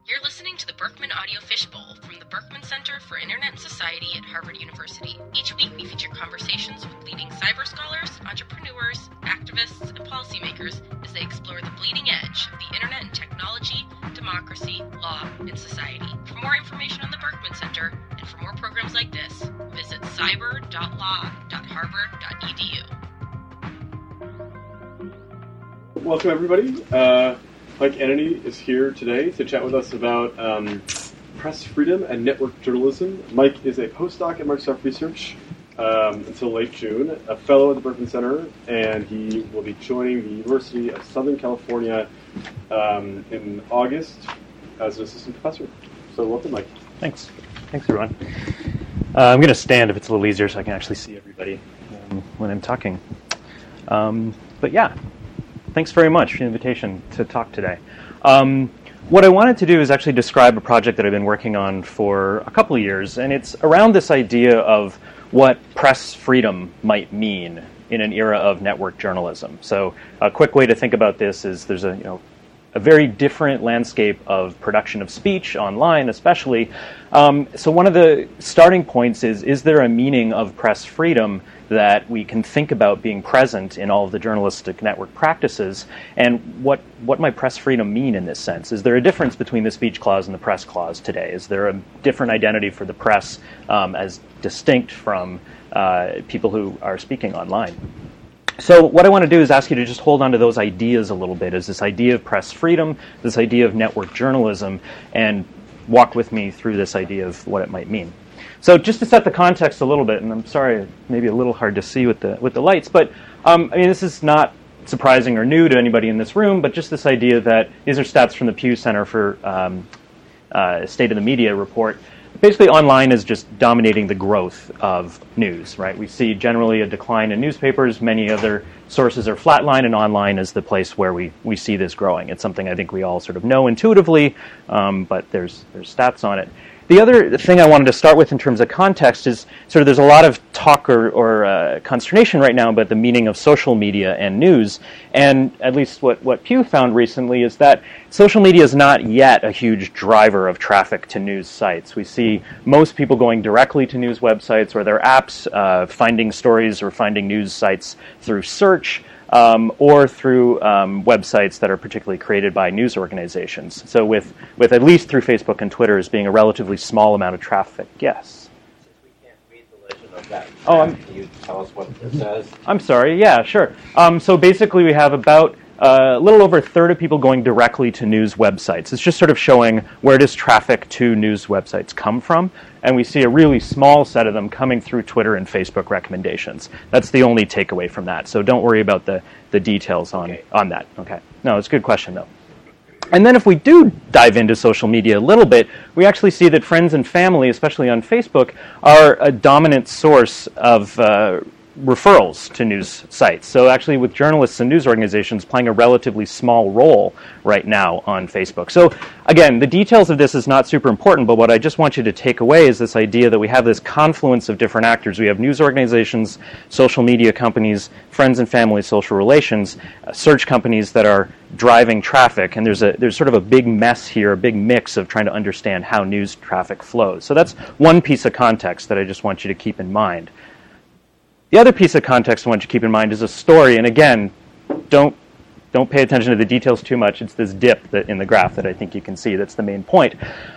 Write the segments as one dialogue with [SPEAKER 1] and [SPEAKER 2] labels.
[SPEAKER 1] You're listening to the Berkman Audio Fishbowl from the Berkman Center for Internet and Society at Harvard University. Each week we feature conversations with leading cyber scholars, entrepreneurs, activists, and policymakers as they explore the bleeding edge of the internet and technology, democracy, law, and society. For more information on the Berkman Center and for more programs like this, visit cyber.law.harvard.edu.
[SPEAKER 2] Welcome, everybody. Mike Ananny is here today to chat with us about press freedom and network journalism. Mike is a postdoc at Microsoft Research until late June, a fellow at the Berkman Center, and he will be joining the University of Southern California in August as an assistant professor. So welcome, Mike.
[SPEAKER 3] Thanks. Thanks, everyone. I'm going to stand if it's a little easier so I can actually see everybody when I'm talking. But yeah. Thanks very much for the invitation to talk today. What I wanted to do is actually describe a project that I've been working on for a couple of years, and it's around this idea of what press freedom might mean in an era of network journalism. So a quick way to think about this is there's a very different landscape of production of speech online, especially. So one of the starting points is there a meaning of press freedom that we can think about being present in all of the journalistic network practices, and what might press freedom mean in this sense? Is there a difference between the speech clause and the press clause today? Is there a different identity for the press as distinct from people who are speaking online? So what I want to do is ask you to just hold on to those ideas a little bit, as this idea of press freedom, this idea of network journalism, and walk with me through this idea of what it might mean. So just to set the context a little bit, and I'm sorry, maybe a little hard to see with the lights, but this is not surprising or new to anybody in this room, but just this idea that these are stats from the Pew Center for State of the Media report. Basically, online is just dominating the growth of news, right? We see generally a decline in newspapers. Many other sources are flatline, and online is the place where we see this growing. It's something I think we all sort of know intuitively, but there's stats on it. The other thing I wanted to start with in terms of context is sort of there's a lot of talk or consternation right now about the meaning of social media and news. And at least what Pew found recently is that social media is not yet a huge driver of traffic to news sites. We see most people going directly to news websites or their apps, finding stories or finding news sites through search, or through websites that are particularly created by news organizations. So with at least through Facebook and Twitter as being a relatively small amount of traffic. Yes?
[SPEAKER 4] Since we can't read the legend of that, can you tell us what it says?
[SPEAKER 3] I'm sorry, yeah, sure. So basically we have about a little over a third of people going directly to news websites. It's just sort of showing where does traffic to news websites come from, and we see a really small set of them coming through Twitter and Facebook recommendations. That's the only takeaway from that, so don't worry about the details on that. Okay. No, it's a good question, though. And then if we do dive into social media a little bit, we actually see that friends and family, especially on Facebook, are a dominant source of referrals to news sites. So actually with journalists and news organizations playing a relatively small role right now on Facebook. So again, the details of this is not super important, but what I just want you to take away is this idea that we have this confluence of different actors. We have news organizations, social media companies, friends and family social relations, search companies that are driving traffic, and there's sort of a big mess here, a big mix of trying to understand how news traffic flows. So that's one piece of context that I just want you to keep in mind. The other piece of context I want you to keep in mind is a story, and again, don't pay attention to the details too much. It's this dip in the graph that I think you can see. That's the main point.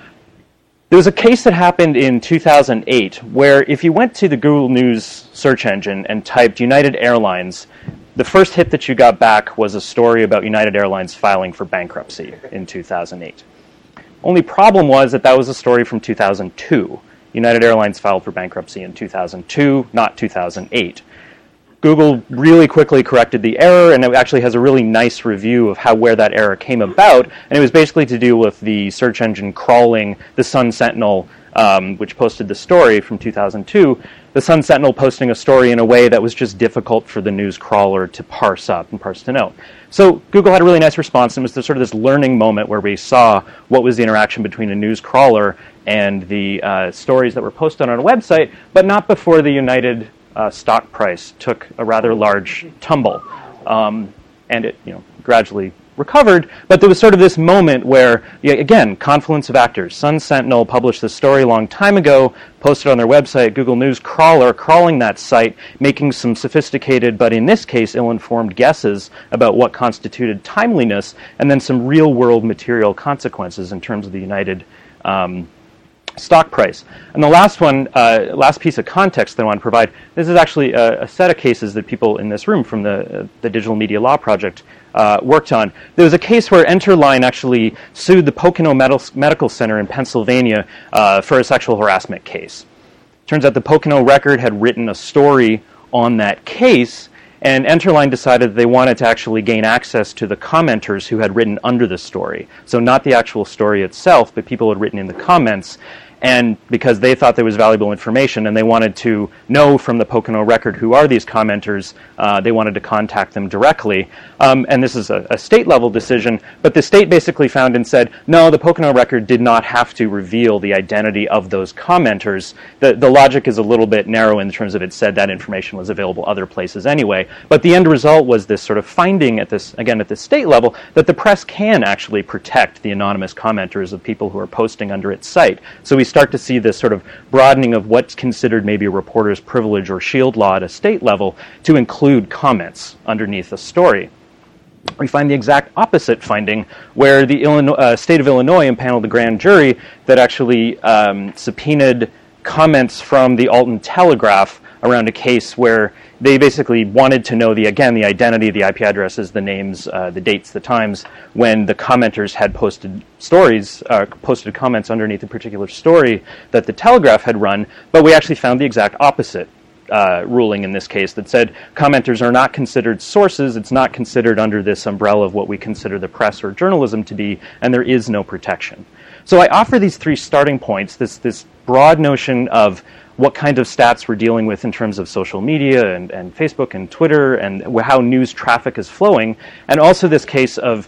[SPEAKER 3] There was a case that happened in 2008 where if you went to the Google News search engine and typed United Airlines, the first hit that you got back was a story about United Airlines filing for bankruptcy in 2008. Only problem was that was a story from 2002. United Airlines filed for bankruptcy in 2002, not 2008. Google really quickly corrected the error, and it actually has a really nice review of where that error came about, and it was basically to do with the search engine crawling the Sun Sentinel, which posted the story from 2002, the Sun Sentinel posting a story in a way that was just difficult for the news crawler to parse up and parse to know. So Google had a really nice response, and it was sort of this learning moment where we saw what was the interaction between a news crawler and the stories that were posted on a website, but not before the United stock price took a rather large tumble, and it gradually recovered, but there was sort of this moment where, again, confluence of actors. Sun Sentinel published this story a long time ago, posted on their website, Google News crawler, crawling that site, making some sophisticated, but in this case, ill-informed guesses about what constituted timeliness, and then some real-world material consequences in terms of the United stock price. And the last one, last piece of context that I want to provide, this is actually a set of cases that people in this room from the Digital Media Law Project worked on. There was a case where Enterline actually sued the Pocono Medical Center in Pennsylvania for a sexual harassment case. Turns out the Pocono Record had written a story on that case, and Enterline decided they wanted to actually gain access to the commenters who had written under the story. So not the actual story itself, but people had written in the comments. And because they thought there was valuable information and they wanted to know from the Pocono Record who are these commenters, they wanted to contact them directly. And this is a state-level decision, but the state basically found and said, no, the Pocono Record did not have to reveal the identity of those commenters. The logic is a little bit narrow in terms of it said that information was available other places anyway. But the end result was this sort of finding at this, again, at the state level, that the press can actually protect the anonymous commenters of people who are posting under its site. So we start to see this sort of broadening of what's considered maybe a reporter's privilege or shield law at a state level to include comments underneath a story. We find the exact opposite finding where the state of Illinois impaneled a grand jury that actually subpoenaed comments from the Alton Telegraph around a case where they basically wanted to know the identity, the IP addresses, the names, the dates, the times when the commenters had posted stories, posted comments underneath a particular story that the Telegraph had run, but we actually found the exact opposite ruling in this case that said commenters are not considered sources, it's not considered under this umbrella of what we consider the press or journalism to be, and there is no protection. So I offer these three starting points, this broad notion of what kind of stats we're dealing with in terms of social media and Facebook and Twitter and how news traffic is flowing, and also this case of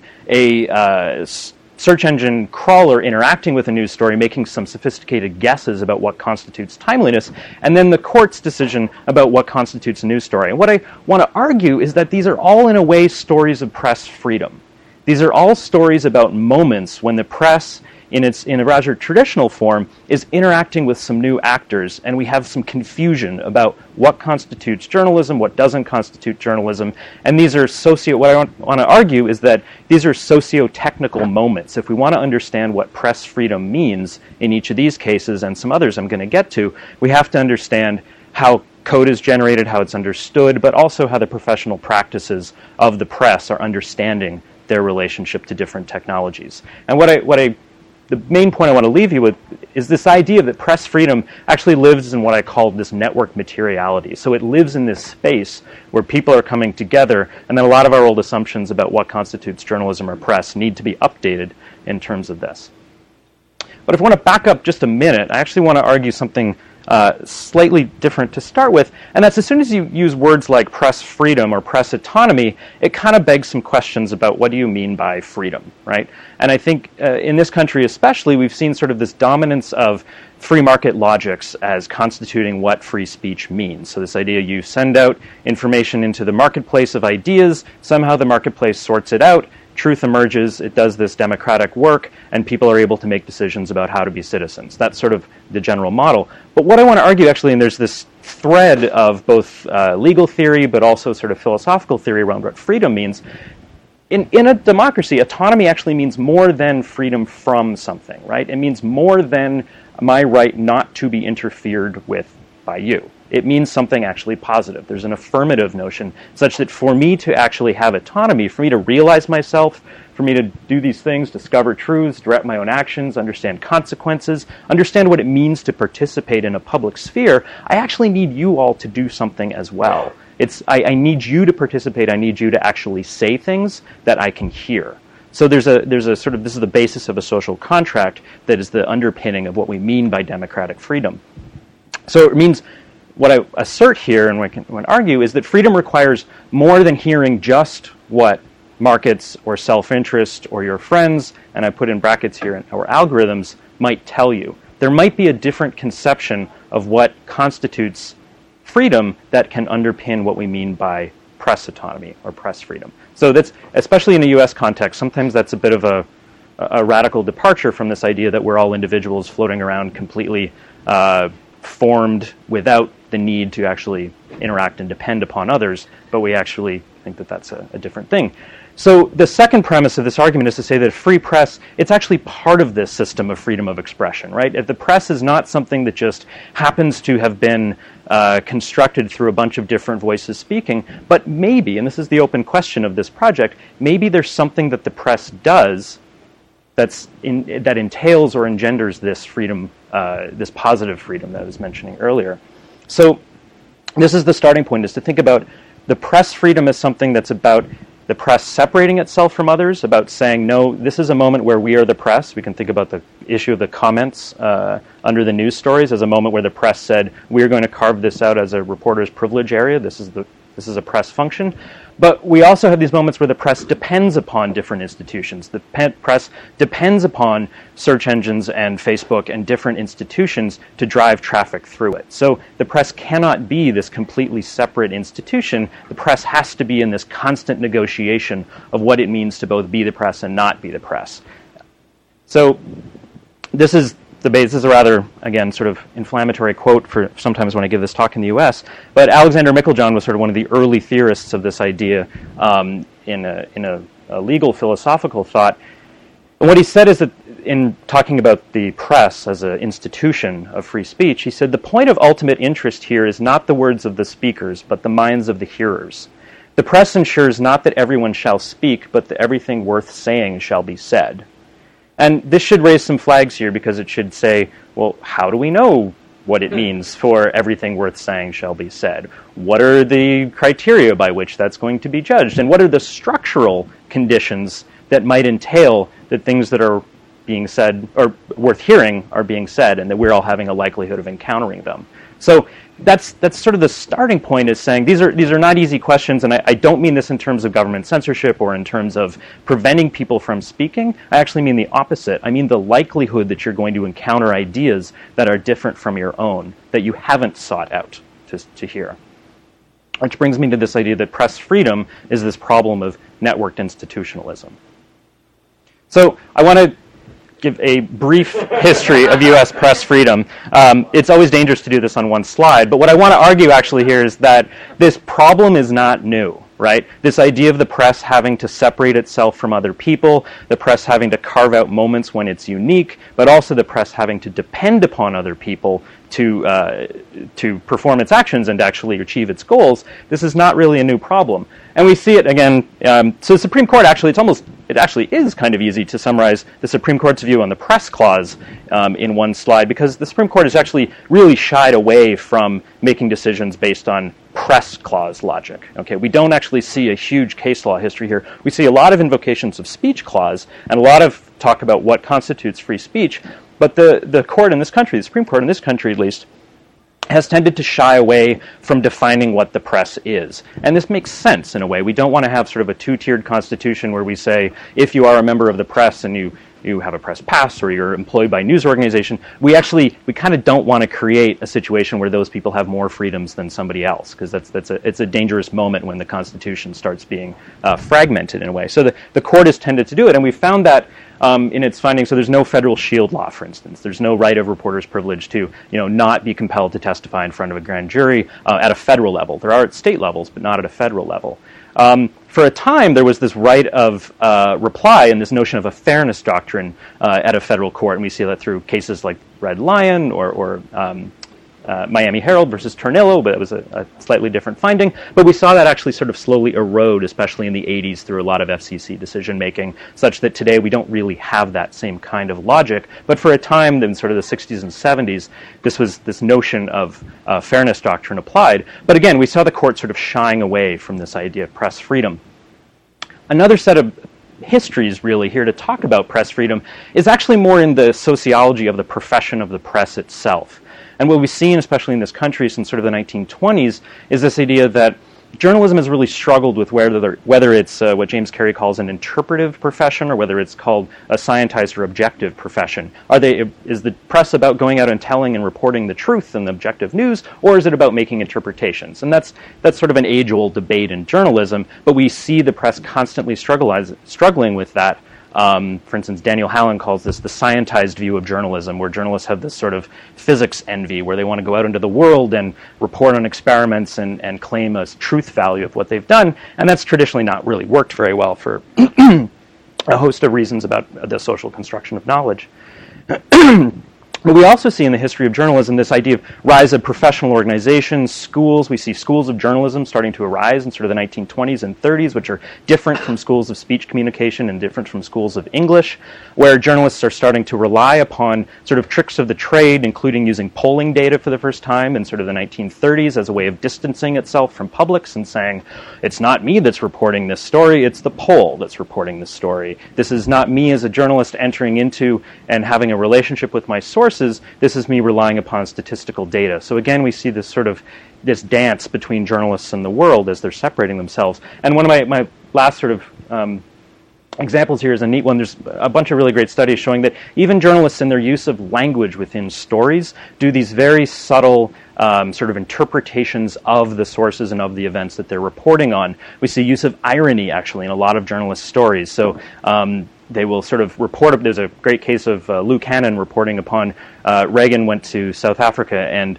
[SPEAKER 3] a search engine crawler interacting with a news story, making some sophisticated guesses about what constitutes timeliness, and then the court's decision about what constitutes a news story. And what I want to argue is that these are all, in a way, stories of press freedom. These are all stories about moments when the press, in a rather traditional form, is interacting with some new actors, and we have some confusion about what constitutes journalism, what doesn't constitute journalism, and these are what I want to argue is that these are socio-technical moments. If we want to understand what press freedom means in each of these cases, and some others I'm going to get to, we have to understand how code is generated, how it's understood, but also how the professional practices of the press are understanding their relationship to different technologies. And the main point I want to leave you with is this idea that press freedom actually lives in what I call this network materiality. So it lives in this space where people are coming together, and then a lot of our old assumptions about what constitutes journalism or press need to be updated in terms of this. But if I want to back up just a minute, I actually want to argue something slightly different to start with, and that's as soon as you use words like press freedom or press autonomy, it kind of begs some questions about what do you mean by freedom, right? And I think in this country especially, we've seen sort of this dominance of free market logics as constituting what free speech means. So this idea you send out information into the marketplace of ideas, somehow the marketplace sorts it out, truth emerges, it does this democratic work, and people are able to make decisions about how to be citizens. That's sort of the general model. But what I want to argue actually, and there's this thread of both legal theory but also sort of philosophical theory around what freedom means. In a democracy, autonomy actually means more than freedom from something, right? It means more than my right not to be interfered with by you. It means something actually positive. There's an affirmative notion such that for me to actually have autonomy, for me to realize myself, for me to do these things, discover truths, direct my own actions, understand consequences, understand what it means to participate in a public sphere, I actually need you all to do something as well. I need you to participate. I need you to actually say things that I can hear. So there's a sort of, this is the basis of a social contract that is the underpinning of what we mean by democratic freedom. So it means, what I assert here and what I argue is that freedom requires more than hearing just what markets or self-interest or your friends, and I put in brackets here, or algorithms, might tell you. There might be a different conception of what constitutes freedom that can underpin what we mean by press autonomy or press freedom. So that's, especially in a U.S. context, sometimes that's a bit of a radical departure from this idea that we're all individuals floating around completely formed without the need to actually interact and depend upon others, but we actually think that that's a different thing. So the second premise of this argument is to say that a free press, it's actually part of this system of freedom of expression, right? If the press is not something that just happens to have been constructed through a bunch of different voices speaking, but maybe, and this is the open question of this project, maybe there's something that the press does that entails or engenders this freedom, this positive freedom that I was mentioning earlier. So this is the starting point, is to think about the press freedom as something that's about the press separating itself from others, about saying, no, this is a moment where we are the press. We can think about the issue of the comments under the news stories as a moment where the press said, we're going to carve this out as a reporter's privilege area. This is a press function. But we also have these moments where the press depends upon different institutions. The press depends upon search engines and Facebook and different institutions to drive traffic through it. So the press cannot be this completely separate institution. The press has to be in this constant negotiation of what it means to both be the press and not be the press. So this is a rather, again, sort of inflammatory quote for sometimes when I give this talk in the U.S., but Alexander Meiklejohn was sort of one of the early theorists of this idea in a legal philosophical thought. And what he said is that in talking about the press as an institution of free speech, he said, the point of ultimate interest here is not the words of the speakers, but the minds of the hearers. The press ensures not that everyone shall speak, but that everything worth saying shall be said. And this should raise some flags here, because it should say, well, how do we know what it means for everything worth saying shall be said? What are the criteria by which that's going to be judged? And what are the structural conditions that might entail that things that are being said or worth hearing are being said, and that we're all having a likelihood of encountering them? So that's sort of the starting point, is saying these are not easy questions, and I don't mean this in terms of government censorship or in terms of preventing people from speaking. I actually mean the opposite. I mean the likelihood that you're going to encounter ideas that are different from your own, that you haven't sought out to hear. Which brings me to this idea that press freedom is this problem of networked institutionalism. So I want to give a brief history of U.S. press freedom. It's always dangerous to do this on one slide, but what I want to argue actually here is that this problem is not new, right? This idea of the press having to separate itself from other people, the press having to carve out moments when it's unique, but also the press having to depend upon other people to perform its actions and actually achieve its goals, this is not really a new problem. And we see it again, so the Supreme Court actually, it actually is kind of easy to summarize the Supreme Court's view on the press clause in one slide, because the Supreme Court has actually really shied away from making decisions based on press clause logic. Okay, we don't actually see a huge case law history here. We see a lot of invocations of speech clause and a lot of talk about what constitutes free speech, but the court in this country, the Supreme Court in this country at least, has tended to shy away from defining what the press is. And this makes sense in a way. We don't want to have sort of a two-tiered constitution where we say, if you are a member of the press and you have a press pass or you're employed by a news organization, we kind of don't want to create a situation where those people have more freedoms than somebody else, because it's a dangerous moment when the Constitution starts being fragmented in a way. So the court has tended to do it, and we found that in its findings. So there's no federal shield law, for instance. There's no right of reporter's privilege to not be compelled to testify in front of a grand jury at a federal level. There are at state levels, but not at a federal level. For a time, there was this right of reply and this notion of a fairness doctrine at a federal court, and we see that through cases like Red Lion or Miami Herald versus Tornillo, but it was a slightly different finding. But we saw that actually sort of slowly erode, especially in the 80s, through a lot of FCC decision-making, such that today we don't really have that same kind of logic. But for a time, in sort of the 60s and 70s, this notion of fairness doctrine applied. But again, we saw the court sort of shying away from this idea of press freedom. Another set of histories really here to talk about press freedom is actually more in the sociology of the profession of the press itself. And what we've seen, especially in this country since sort of the 1920s, is this idea that journalism has really struggled with whether it's what James Carey calls an interpretive profession or whether it's called a scientized or objective profession. Is the press about going out and telling and reporting the truth and the objective news, or is it about making interpretations? And that's sort of an age-old debate in journalism, but we see the press constantly struggling with that. For instance, Daniel Hallen calls this the scientized view of journalism, where journalists have this sort of physics envy, where they want to go out into the world and report on experiments and claim a truth value of what they've done, and that's traditionally not really worked very well for a host of reasons about the social construction of knowledge. But we also see in the history of journalism this idea of rise of professional organizations, schools. We see schools of journalism starting to arise in sort of the 1920s and 30s, which are different from schools of speech communication and different from schools of English, where journalists are starting to rely upon sort of tricks of the trade, including using polling data for the first time in sort of the 1930s as a way of distancing itself from publics and saying, it's not me that's reporting this story, it's the poll that's reporting this story. This is not me as a journalist entering into and having a relationship with my sources. This is me relying upon statistical data. So again, we see this dance between journalists and the world as they're separating themselves. And one of my last sort of examples here is a neat one. There's a bunch of really great studies showing that even journalists in their use of language within stories do these very subtle sort of interpretations of the sources and of the events that they're reporting on. We see use of irony, actually, in a lot of journalist stories. So they will sort of report. There's a great case of Lou Cannon reporting upon Reagan went to South Africa and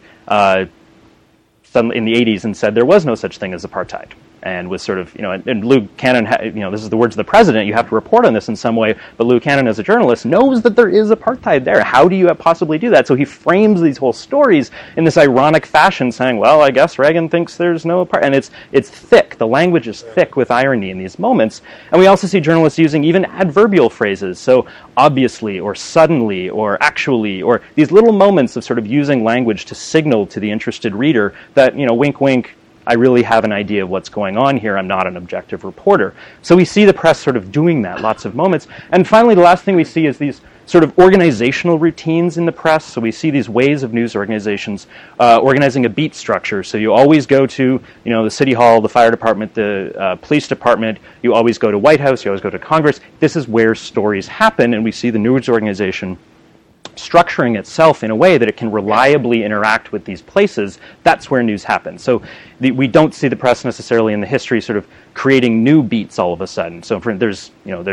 [SPEAKER 3] in the 80s and said there was no such thing as apartheid. And was sort of, and Lou Cannon, this is the words of the president, you have to report on this in some way, but Lou Cannon, as a journalist, knows that there is apartheid there. How do you possibly do that? So he frames these whole stories in this ironic fashion, saying, well, I guess Reagan thinks there's no apartheid. And it's thick. The language is thick with irony in these moments. And we also see journalists using even adverbial phrases, so obviously, or suddenly, or actually, or these little moments of sort of using language to signal to the interested reader that, wink, wink, I really have an idea of what's going on here. I'm not an objective reporter. So we see the press sort of doing that, lots of moments. And finally, the last thing we see is these sort of organizational routines in the press. So we see these ways of news organizations organizing a beat structure. So you always go to, the city hall, the fire department, the police department. You always go to White House. You always go to Congress. This is where stories happen, and we see the news organization structuring itself in a way that it can reliably interact with these places. That's where news happens. So we don't see the press necessarily in the history sort of creating new beats all of a sudden. So there's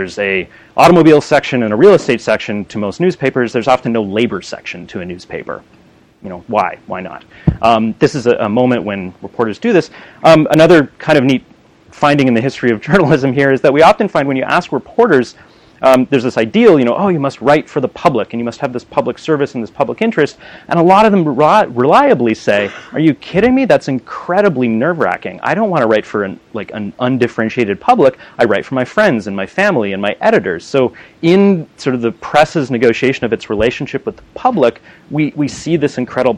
[SPEAKER 3] a automobile section and a real estate section to most newspapers. There's often no labor section to a newspaper. Why? Why not? This is a moment when reporters do this. Another kind of neat finding in the history of journalism here is that we often find when you ask reporters, there's this ideal, you must write for the public, and you must have this public service and this public interest, and a lot of them reliably say, are you kidding me? That's incredibly nerve-wracking. I don't want to write for an undifferentiated public. I write for my friends and my family and my editors. So in sort of the press's negotiation of its relationship with the public, we see this incredible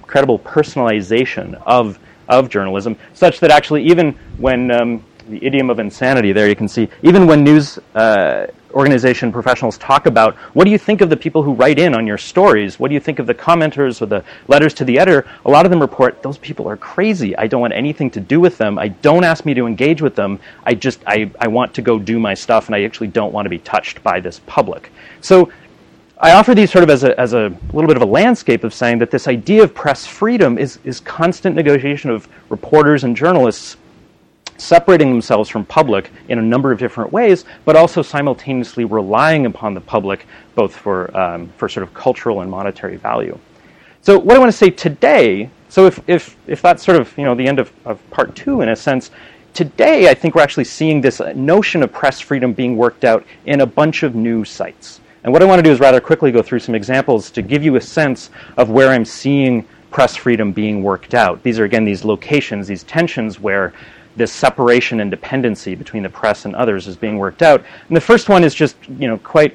[SPEAKER 3] personalization of journalism, such that actually even when the idiom of insanity there, you can see, even when news organization professionals talk about, what do you think of the people who write in on your stories? What do you think of the commenters or the letters to the editor? A lot of them report, those people are crazy. I don't want anything to do with them. Don't ask me to engage with them. I want to go do my stuff, and I actually don't want to be touched by this public. So I offer these sort of as a little bit of a landscape of saying that this idea of press freedom is constant negotiation of reporters and journalists separating themselves from public in a number of different ways, but also simultaneously relying upon the public both for sort of cultural and monetary value. So what I want to say today, so if that's sort of the end of part two in a sense, today I think we're actually seeing this notion of press freedom being worked out in a bunch of new sites. And what I want to do is rather quickly go through some examples to give you a sense of where I'm seeing press freedom being worked out. These are, again, these locations, these tensions where this separation and dependency between the press and others is being worked out. And the first one is just, quite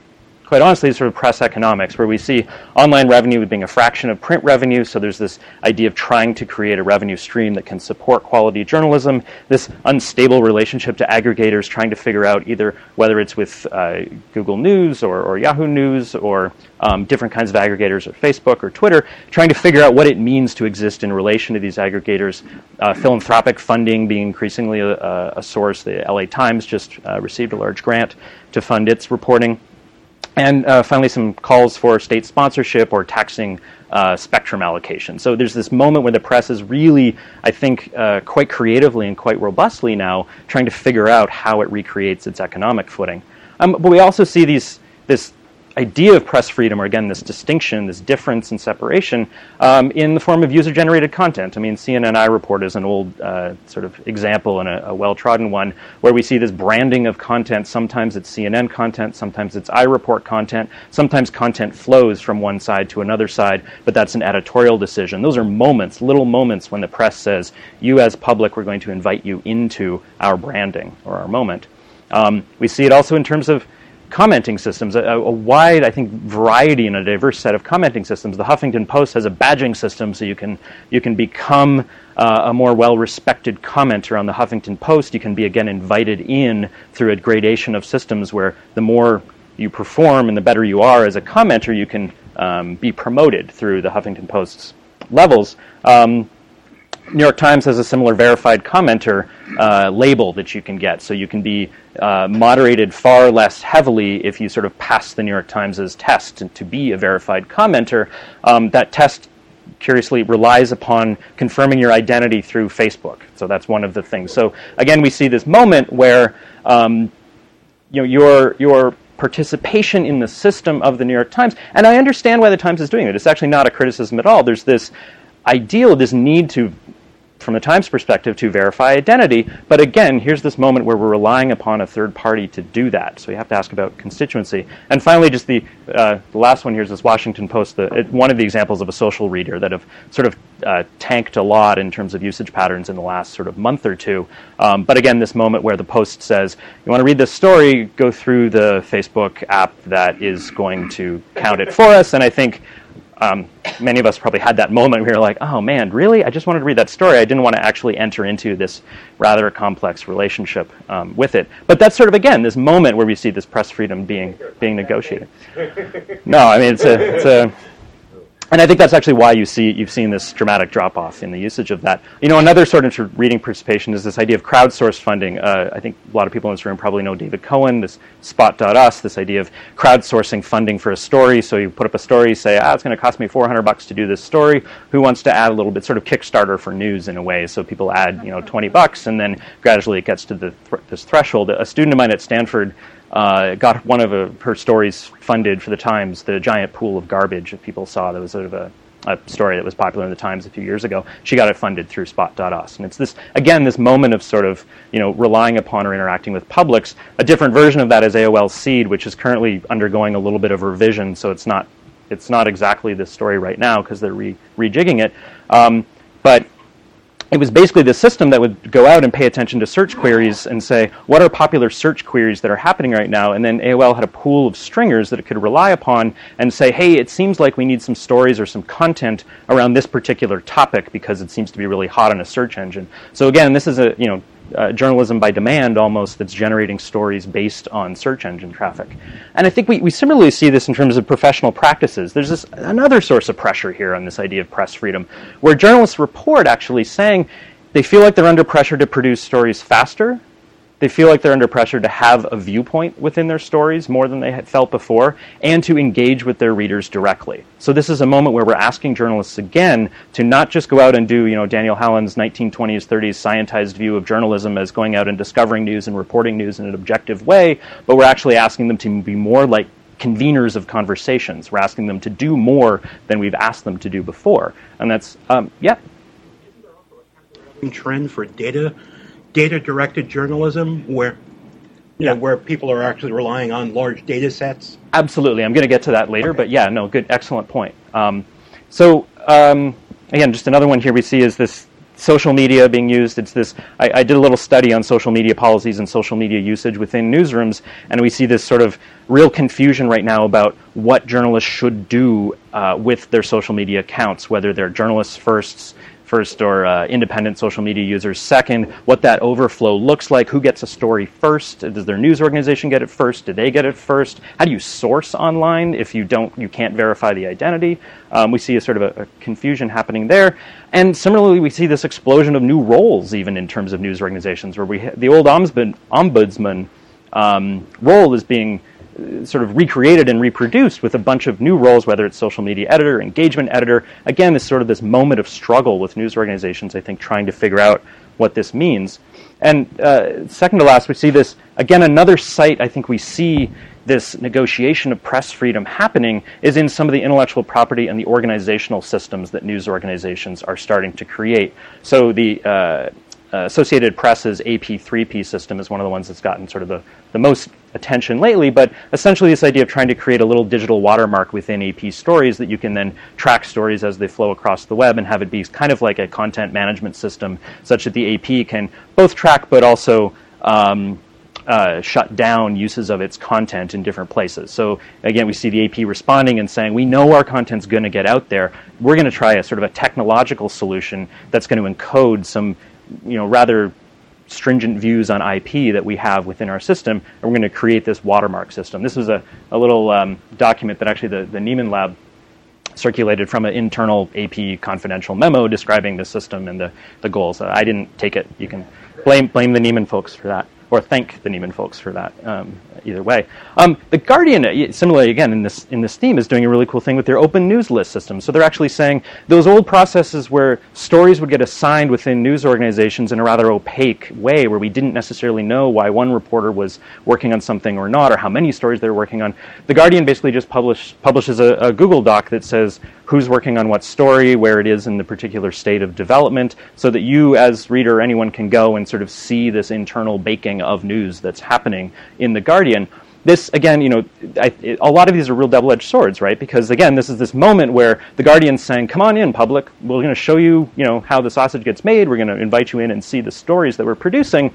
[SPEAKER 3] quite honestly, sort of press economics, where we see online revenue being a fraction of print revenue. So there's this idea of trying to create a revenue stream that can support quality journalism, this unstable relationship to aggregators, trying to figure out either whether it's with Google News or Yahoo News or different kinds of aggregators or Facebook or Twitter, trying to figure out what it means to exist in relation to these aggregators. Philanthropic funding being increasingly a source. The LA Times just received a large grant to fund its reporting. And finally, some calls for state sponsorship or taxing spectrum allocation. So there's this moment where the press is really, I think, quite creatively and quite robustly now trying to figure out how it recreates its economic footing. But we also see this idea of press freedom, or again, this distinction, this difference and separation, in the form of user-generated content. I mean, CNN iReport is an old sort of example and a well-trodden one, where we see this branding of content. Sometimes it's CNN content, sometimes it's iReport content, sometimes content flows from one side to another side, but that's an editorial decision. Those are moments, little moments when the press says, you as public, we're going to invite you into our branding or our moment. We see it also in terms of commenting systems, a wide, I think, variety and a diverse set of commenting systems. The Huffington Post has a badging system, so you can become a more well-respected commenter on the Huffington Post. You can be, again, invited in through a gradation of systems where the more you perform and the better you are as a commenter, you can be promoted through the Huffington Post's levels. New York Times has a similar verified commenter label that you can get, so you can be moderated far less heavily if you sort of pass the New York Times' test to be a verified commenter. That test, curiously, relies upon confirming your identity through Facebook, so that's one of the things. So again, we see this moment where your participation in the system of the New York Times, and I understand why the Times is doing it. It's actually not a criticism at all. There's this ideal, this need to, from the Times perspective, to verify identity. But again, here's this moment where we're relying upon a third party to do that. So you have to ask about constituency. And finally, just the last one here is this Washington Post, one of the examples of a social reader that have sort of tanked a lot in terms of usage patterns in the last sort of month or two. But again, this moment where the Post says, you want to read this story, go through the Facebook app that is going to count it for us. And I think many of us probably had that moment where we were like, oh man, really? I just wanted to read that story. I didn't want to actually enter into this rather complex relationship with it. But that's sort of, again, this moment where we see this press freedom being negotiated. No, I mean, it's a and I think that's actually why you've seen this dramatic drop-off in the usage of that. Another sort of reading participation is this idea of crowdsourced funding. I think a lot of people in this room probably know David Cohen, this Spot.us, this idea of crowdsourcing funding for a story. So you put up a story, say, it's going to cost me $400 to do this story. Who wants to add a little bit, sort of Kickstarter for news in a way. So people add, $20, and then gradually it gets to this threshold. A student of mine at Stanford got one of her stories funded for the Times, the giant pool of garbage that people saw. That was sort of a story that was popular in the Times a few years ago. She got it funded through Spot.us. And it's this moment of sort of, relying upon or interacting with publics. A different version of that is AOL Seed, which is currently undergoing a little bit of revision, so it's not exactly this story right now because they're rejigging it. But it was basically the system that would go out and pay attention to search queries and say, what are popular search queries that are happening right now? And then AOL had a pool of stringers that it could rely upon and say, hey, it seems like we need some stories or some content around this particular topic because it seems to be really hot on a search engine. So again, this is journalism by demand almost that's generating stories based on search engine traffic. And I think we similarly see this in terms of professional practices. There's another source of pressure here on this idea of press freedom, where journalists report actually saying they feel like they're under pressure to produce stories faster. They feel like they're under pressure to have a viewpoint within their stories more than they had felt before, and to engage with their readers directly. So this is a moment where we're asking journalists again to not just go out and do, Daniel Hallen's 1920s, 30s scientized view of journalism as going out and discovering news and reporting news in an objective way, but we're actually asking them to be more like conveners of conversations. We're asking them to do more than we've asked them to do before. And that's, yeah.
[SPEAKER 5] Isn't there also a trend for data-directed journalism where people are actually relying on large data sets?
[SPEAKER 3] Absolutely. I'm going to get to that later, but excellent point. Again, just another one here we see is this social media being used. It's this. I did a little study on social media policies and social media usage within newsrooms, and we see this sort of real confusion right now about what journalists should do with their social media accounts, whether they're journalists first or independent social media users second, what that overflow looks like, who gets a story first, does their news organization get it first, do they get it first, how do you source online if you can't verify the identity. We see a sort of a confusion happening there. And similarly, we see this explosion of new roles even in terms of news organizations, where the old ombudsman role is being sort of recreated and reproduced with a bunch of new roles, whether it's social media editor, engagement editor. Again, this sort of this moment of struggle with news organizations, I think, trying to figure out what this means. And second to last, we see this, again, another site I think we see this negotiation of press freedom happening is in some of the intellectual property and the organizational systems that news organizations are starting to create. So the Associated Press's AP3P system is one of the ones that's gotten sort of the most attention lately, but essentially this idea of trying to create a little digital watermark within AP stories that you can then track stories as they flow across the web and have it be kind of like a content management system such that the AP can both track but also shut down uses of its content in different places. So again, we see the AP responding and saying, we know our content's going to get out there. We're going to try a sort of a technological solution that's going to encode some rather stringent views on IP that we have within our system, and we're going to create this watermark system. This was a little document that actually the Nieman Lab circulated from an internal AP confidential memo describing the system and the goals. I didn't take it. You can blame the Nieman folks for that, or thank the Nieman folks for that. Either way, the Guardian, similarly, again in this theme, is doing a really cool thing with their open news list system. So they're actually saying those old processes where stories would get assigned within news organizations in a rather opaque way, where we didn't necessarily know why one reporter was working on something or not, or how many stories they were working on. The Guardian basically just publishes a Google Doc that says who's working on what story, where it is in the particular state of development, so that you as reader or anyone can go and sort of see this internal baking of news that's happening in the Guardian. This, again, a lot of these are real double-edged swords, right? Because, again, this is this moment where the Guardian's saying, come on in, public. We're going to show you, how the sausage gets made. We're going to invite you in and see the stories that we're producing.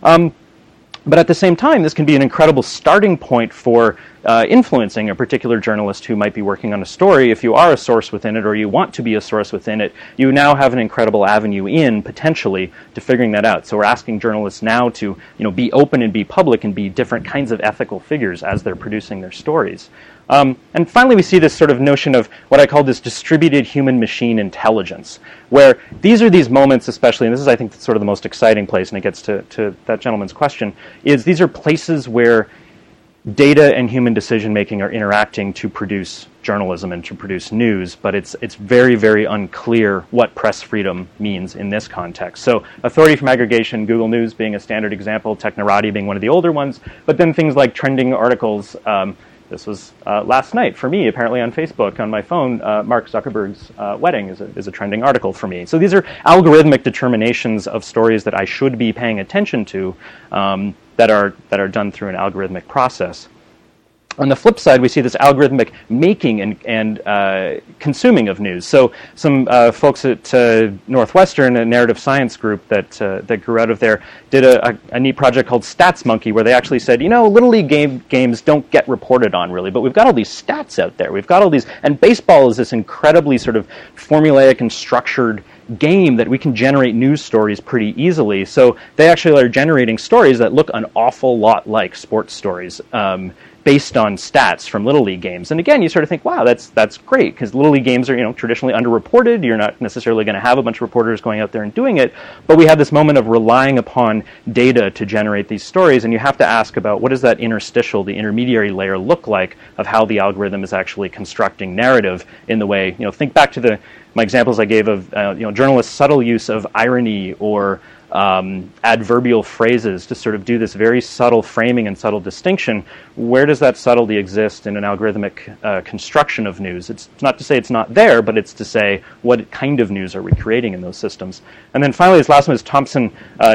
[SPEAKER 3] But at the same time, this can be an incredible starting point for influencing a particular journalist who might be working on a story. If you are a source within it, or you want to be a source within it, you now have an incredible avenue in, potentially, to figuring that out. So we're asking journalists now to be open and be public and be different kinds of ethical figures as they're producing their stories. And finally, we see this sort of notion of what I call this distributed human-machine intelligence, where these are these moments, especially, and this is, I think, sort of the most exciting place, and it gets to that gentleman's question, is these are places where data and human decision-making are interacting to produce journalism and to produce news, but it's very, very unclear what press freedom means in this context. So authority from aggregation, Google News being a standard example, Technorati being one of the older ones, but then things like trending articles. This was last night for me, apparently on Facebook, on my phone. Mark Zuckerberg's wedding is a trending article for me. So these are algorithmic determinations of stories that I should be paying attention to that are done through an algorithmic process. On the flip side, we see this algorithmic making and consuming of news. So some folks at Northwestern, a narrative science group that grew out of there, did a neat project called StatsMonkey, where they actually said, Little League games don't get reported on really, but we've got all these stats out there. We've got all these, and baseball is this incredibly sort of formulaic and structured game that we can generate news stories pretty easily. So they actually are generating stories that look an awful lot like sports stories, based on stats from Little League games. And again, you sort of think, wow, that's great, because Little League games are traditionally underreported. You're not necessarily going to have a bunch of reporters going out there and doing it, but we have this moment of relying upon data to generate these stories, and you have to ask about what does that interstitial, the intermediary layer, look like of how the algorithm is actually constructing narrative in the way, think back to my examples I gave of journalists' subtle use of irony or adverbial phrases to sort of do this very subtle framing and subtle distinction. Where does that subtlety exist in an algorithmic construction of news? It's not to say it's not there, but it's to say what kind of news are we creating in those systems. And then finally, this last one is Thomson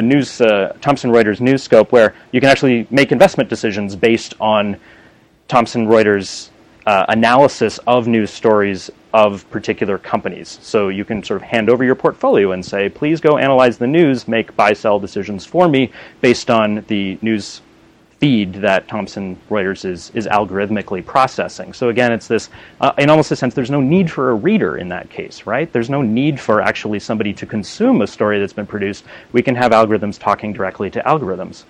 [SPEAKER 3] Reuters NewsScope, where you can actually make investment decisions based on Thomson Reuters analysis of news stories of particular companies. So you can sort of hand over your portfolio and say, please go analyze the news, make buy-sell decisions for me based on the news feed that Thomson Reuters is algorithmically processing. So again, it's this, in almost a sense, there's no need for a reader in that case, right? There's no need for actually somebody to consume a story that's been produced. We can have algorithms talking directly to algorithms.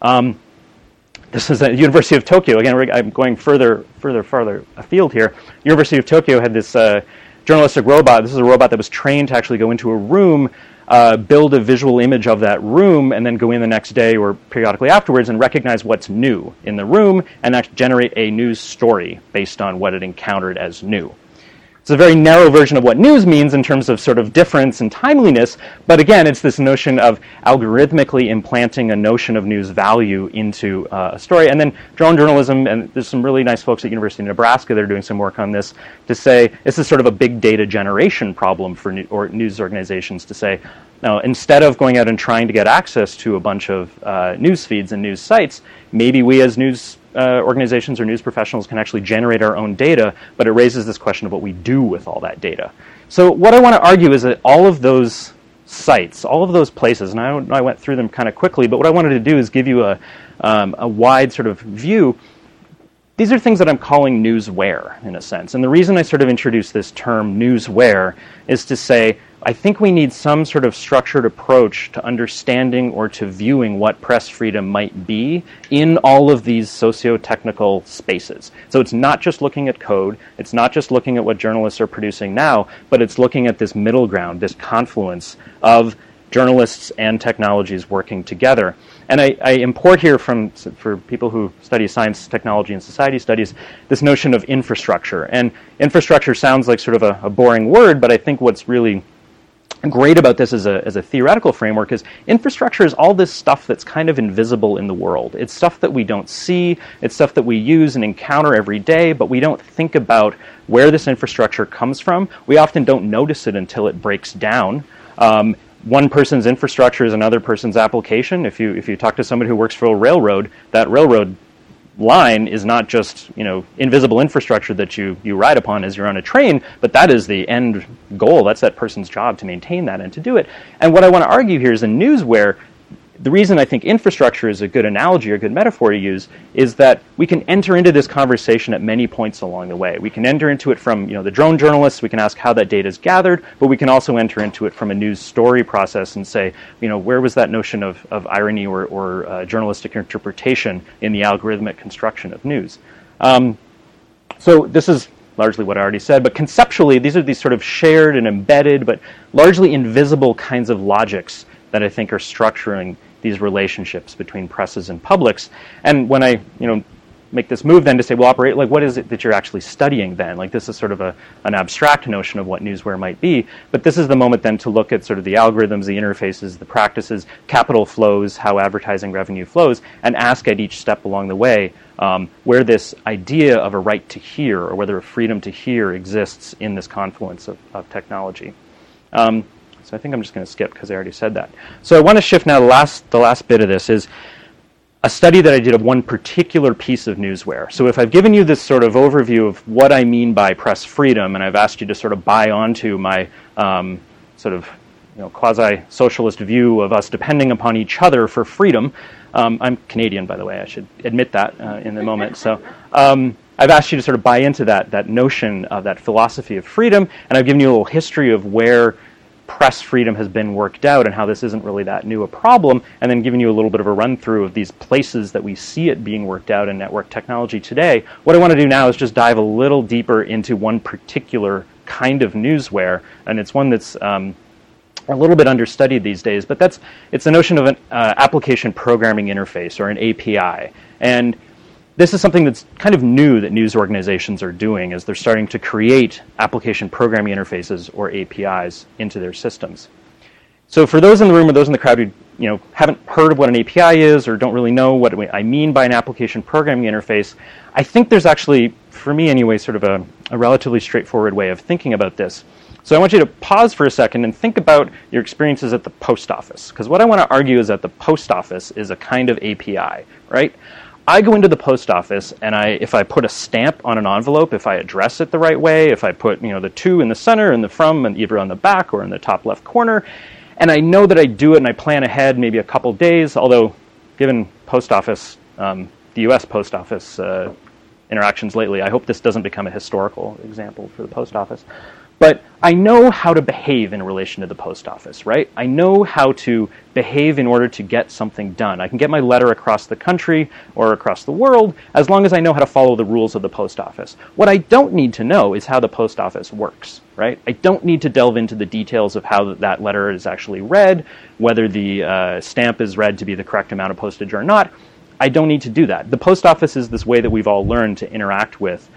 [SPEAKER 3] This is at University of Tokyo. Again, I'm going farther afield here. University of Tokyo had this journalistic robot. This is a robot that was trained to actually go into a room, build a visual image of that room, and then go in the next day or periodically afterwards and recognize what's new in the room and actually generate a news story based on what it encountered as new. It's a very narrow version of what news means in terms of sort of difference and timeliness, but again, it's this notion of algorithmically implanting a notion of news value into a story. And then drone journalism, and there's some really nice folks at University of Nebraska that are doing some work on this, to say this is sort of a big data generation problem for news organizations to say, now, instead of going out and trying to get access to a bunch of news feeds and news sites, maybe we as news organizations or news professionals can actually generate our own data, but it raises this question of what we do with all that data. So what I want to argue is that all of those sites, all of those places, and I went through them kind of quickly, but what I wanted to do is give you a wide sort of view. These are things that I'm calling newsware, in a sense. And the reason I sort of introduced this term newsware is to say, I think we need some sort of structured approach to understanding or to viewing what press freedom might be in all of these socio-technical spaces. So it's not just looking at code, it's not just looking at what journalists are producing now, but it's looking at this middle ground, this confluence of journalists and technologies working together. And I import here for people who study science, technology, and society studies, this notion of infrastructure. And infrastructure sounds like sort of a boring word, but I think what's really great about this as a theoretical framework is infrastructure is all this stuff that's kind of invisible in the world. It's stuff that we don't see, it's stuff that we use and encounter every day, but we don't think about where this infrastructure comes from. We often don't notice it until it breaks down. One person's infrastructure is another person's application. If you talk to somebody who works for a railroad, that railroad line is not just invisible infrastructure that you ride upon as you're on a train, but that is the end goal. That's that person's job to maintain that and to do it. And what I want to argue here is in newsware, the reason I think infrastructure is a good analogy or a good metaphor to use is that we can enter into this conversation at many points along the way. We can enter into it from the drone journalists. We can ask how that data is gathered, but we can also enter into it from a news story process and say, where was that notion of irony or journalistic interpretation in the algorithmic construction of news? So this is largely what I already said, but conceptually, these are these sort of shared and embedded, but largely invisible kinds of logics that I think are structuring these relationships between presses and publics. And when I, make this move then to say, well, operate, like, what is it that you're actually studying then? Like, this is sort of an abstract notion of what newsware might be, but this is the moment then to look at sort of the algorithms, the interfaces, the practices, capital flows, how advertising revenue flows, and ask at each step along the way where this idea of a right to hear or whether a freedom to hear exists in this confluence of technology. So I think I'm just going to skip because I already said that. So I want to shift now. The last bit of this is a study that I did of one particular piece of newsware. So if I've given you this sort of overview of what I mean by press freedom, and I've asked you to sort of buy onto my sort of quasi-socialist view of us depending upon each other for freedom. I'm Canadian, by the way. I should admit that in a moment. So I've asked you to sort of buy into that notion of that philosophy of freedom, and I've given you a little history of where press freedom has been worked out and how this isn't really that new a problem, and then giving you a little bit of a run-through of these places that we see it being worked out in network technology today. What I want to do now is just dive a little deeper into one particular kind of newsware, and it's one that's a little bit understudied these days, but it's the notion of an application programming interface, or an API. And this is something that's kind of new that news organizations are doing, as they're starting to create application programming interfaces, or APIs, into their systems. So for those in the room or those in the crowd who haven't heard of what an API is or don't really know what I mean by an application programming interface, I think there's actually, for me anyway, sort of a relatively straightforward way of thinking about this. So I want you to pause for a second and think about your experiences at the post office, because what I want to argue is that the post office is a kind of API, right? I go into the post office and if I put a stamp on an envelope, if I address it the right way, if I put the to in the center and the from and either on the back or in the top left corner, and I know that I do it and I plan ahead maybe a couple days, although given post office, the U.S. post office interactions lately, I hope this doesn't become a historical example for the post office. But I know how to behave in relation to the post office, right? I know how to behave in order to get something done. I can get my letter across the country or across the world as long as I know how to follow the rules of the post office. What I don't need to know is how the post office works, right? I don't need to delve into the details of how that letter is actually read, whether the stamp is read to be the correct amount of postage or not. I don't need to do that. The post office is this way that we've all learned to interact with,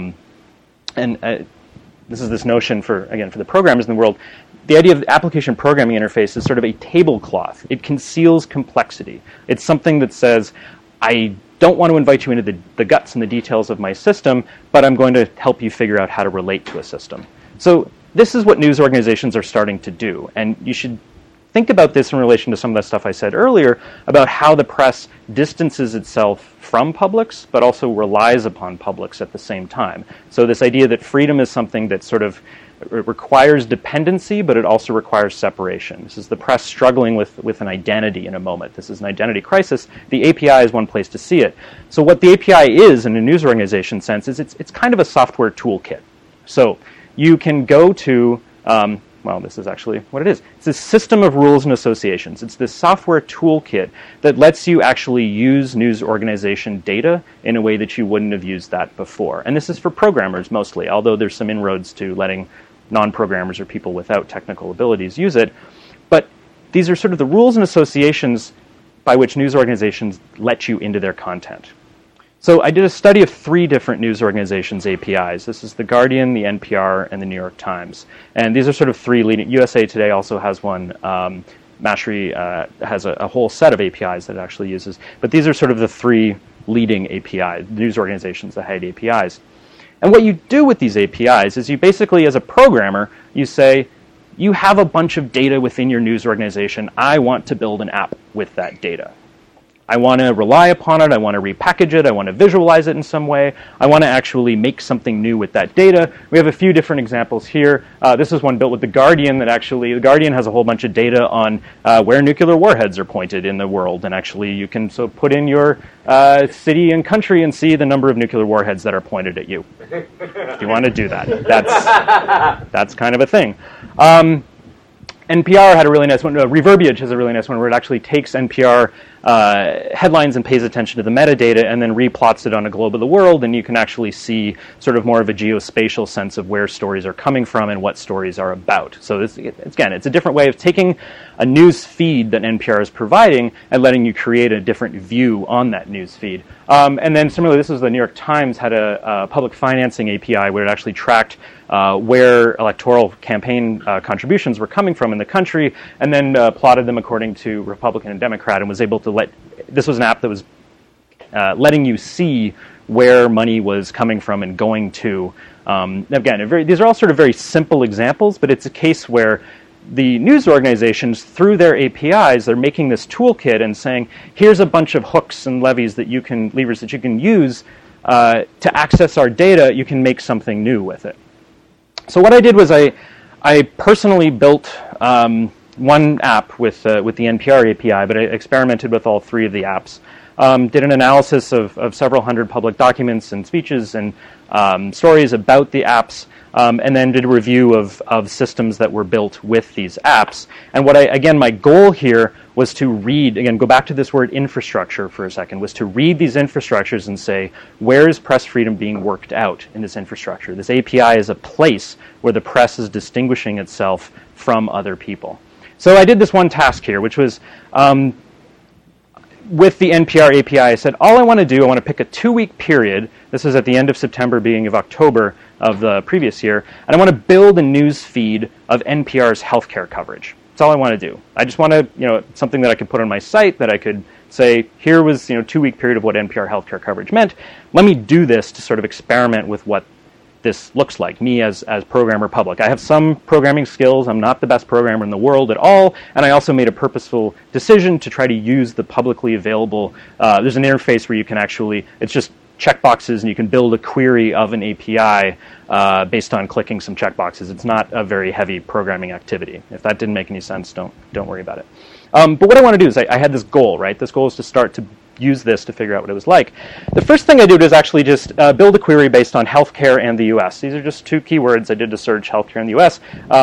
[SPEAKER 3] this is this notion for the programmers in the world. The idea of the application programming interface is sort of a tablecloth. It conceals complexity. It's something that says, I don't want to invite you into the guts and the details of my system, but I'm going to help you figure out how to relate to a system. So this is what news organizations are starting to do. And you should think about this in relation to some of the stuff I said earlier about how the press distances itself from publics, but also relies upon publics at the same time. So this idea that freedom is something that sort of requires dependency, but it also requires separation. This is the press struggling with an identity in a moment. This is an identity crisis. The API is one place to see it. So what the API is in a news organization sense is it's kind of a software toolkit. So you can go to this is actually what it is. It's a system of rules and associations. It's this software toolkit that lets you actually use news organization data in a way that you wouldn't have used that before. And this is for programmers mostly, although there's some inroads to letting non-programmers or people without technical abilities use it. But these are sort of the rules and associations by which news organizations let you into their content. So I did a study of 3 different news organizations' APIs. This is The Guardian, the NPR, and the New York Times. And these are sort of 3 leading. USA Today also has one. Mashry has a whole set of APIs that it actually uses. But these are sort of the 3 leading APIs, news organizations that had APIs. And what you do with these APIs is you basically, as a programmer, you say, you have a bunch of data within your news organization. I want to build an app with that data. I want to rely upon it, I want to repackage it, I want to visualize it in some way, I want to actually make something new with that data. We have a few different examples here. This is one built with The Guardian that actually, The Guardian has a whole bunch of data on where nuclear warheads are pointed in the world, and actually you can put in your city and country and see the number of nuclear warheads that are pointed at you. If you want to do that. That's kind of a thing. NPR had a really nice one. Reverbiage has a really nice one where it actually takes NPR headlines and pays attention to the metadata and then replots it on a globe of the world, and you can actually see sort of more of a geospatial sense of where stories are coming from and what stories are about. So it's a different way of taking a news feed that NPR is providing and letting you create a different view on that news feed. And then similarly, this is the New York Times had a public financing API where it actually tracked where electoral campaign contributions were coming from in the country, and then plotted them according to Republican and Democrat, and was able to this was an app that was letting you see where money was coming from and going to. These are all sort of very simple examples, but it's a case where the news organizations, through their APIs, they're making this toolkit and saying, here's a bunch of hooks and levers that you can use to access our data. You can make something new with it. So what I did was I personally built one app with the NPR API, but I experimented with all 3 of the apps. Did an analysis of several hundred public documents and speeches and stories about the apps, and then did a review of systems that were built with these apps. And my goal here was to go back to this word infrastructure for a second, was to read these infrastructures and say, where is press freedom being worked out in this infrastructure? This API is a place where the press is distinguishing itself from other people. So I did this one task here, which was with the NPR API, I said, all I want to pick a 2-week period. This is at the end of September, beginning of October of the previous year, and I want to build a news feed of NPR's healthcare coverage. That's all I want to do. I just want to, something that I could put on my site that I could say, here was, 2-week period of what NPR healthcare coverage meant. Let me do this to sort of experiment with what this looks like, me as programmer public. I have some programming skills. I'm not the best programmer in the world at all, and I also made a purposeful decision to try to use the publicly available, there's an interface where you can actually, it's just checkboxes, and you can build a query of an API based on clicking some checkboxes. It's not a very heavy programming activity. If that didn't make any sense, don't worry about it. But what I want to do is I had this goal, right? This goal is to start to use this to figure out what it was like. The first thing I did was actually just build a query based on healthcare and the U.S. These are just two keywords I did to search healthcare in the U.S.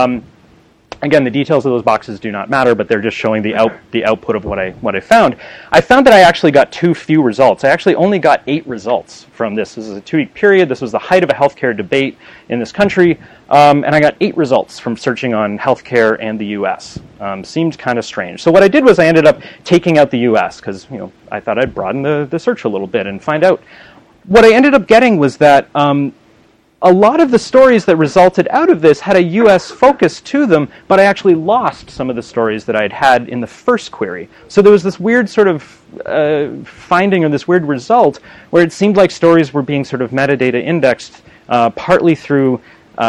[SPEAKER 3] Again, the details of those boxes do not matter, but they're just showing the output of what I found. I found that I actually got too few results. I actually only got 8 results from this. This is a 2-week period. This was the height of a healthcare debate in this country, and I got 8 results from searching on healthcare and the U.S. Seemed kind of strange. So what I did was I ended up taking out the U.S. because I thought I'd broaden the search a little bit and find out. What I ended up getting was that a lot of the stories that resulted out of this had a U.S. focus to them, but I actually lost some of the stories that I'd had in the first query. So there was this weird sort of finding, or this weird result, where it seemed like stories were being sort of metadata indexed, partly through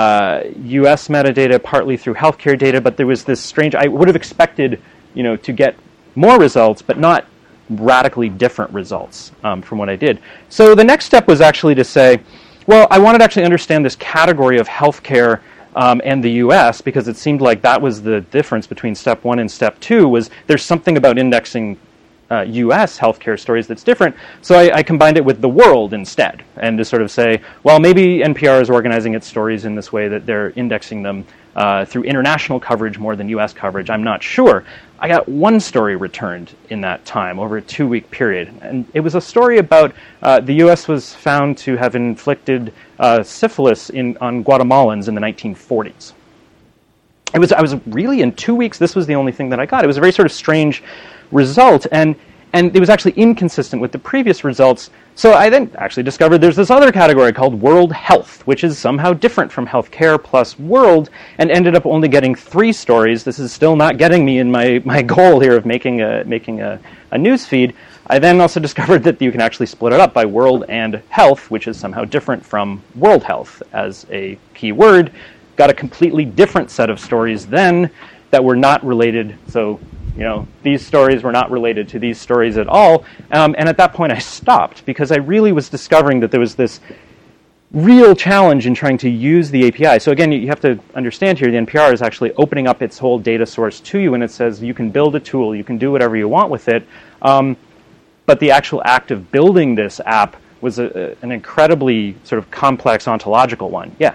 [SPEAKER 3] U.S. metadata, partly through healthcare data, but there was this strange, I would have expected to get more results, but not radically different results from what I did. So the next step was actually to say, well, I wanted to actually understand this category of healthcare and the U.S. because it seemed like that was the difference between step 1 and step 2 was there's something about indexing U.S. healthcare stories that's different. So I combined it with the world instead and to sort of say, well, maybe NPR is organizing its stories in this way that they're indexing them through international coverage more than U.S. coverage. I'm not sure. I got 1 story returned in that time over a 2-week period. And it was a story about the U.S. was found to have inflicted syphilis on Guatemalans in the 1940s. I was really, in 2 weeks, this was the only thing that I got. It was a very sort of strange result, and it was actually inconsistent with the previous results. So I then actually discovered there's this other category called world health, which is somehow different from healthcare plus world, and ended up only getting 3 stories. This is still not getting me in my goal here of making a news feed. I then also discovered that you can actually split it up by world and health, which is somehow different from world health as a key word. Got a completely different set of stories then that were not related. So these stories were not related to these stories at all. And at that point I stopped because I really was discovering that there was this real challenge in trying to use the API. So again, you have to understand here, the NPR is actually opening up its whole data source to you, and it says you can build a tool, you can do whatever you want with it. But the actual act of building this app was an incredibly sort of complex ontological one. Yeah?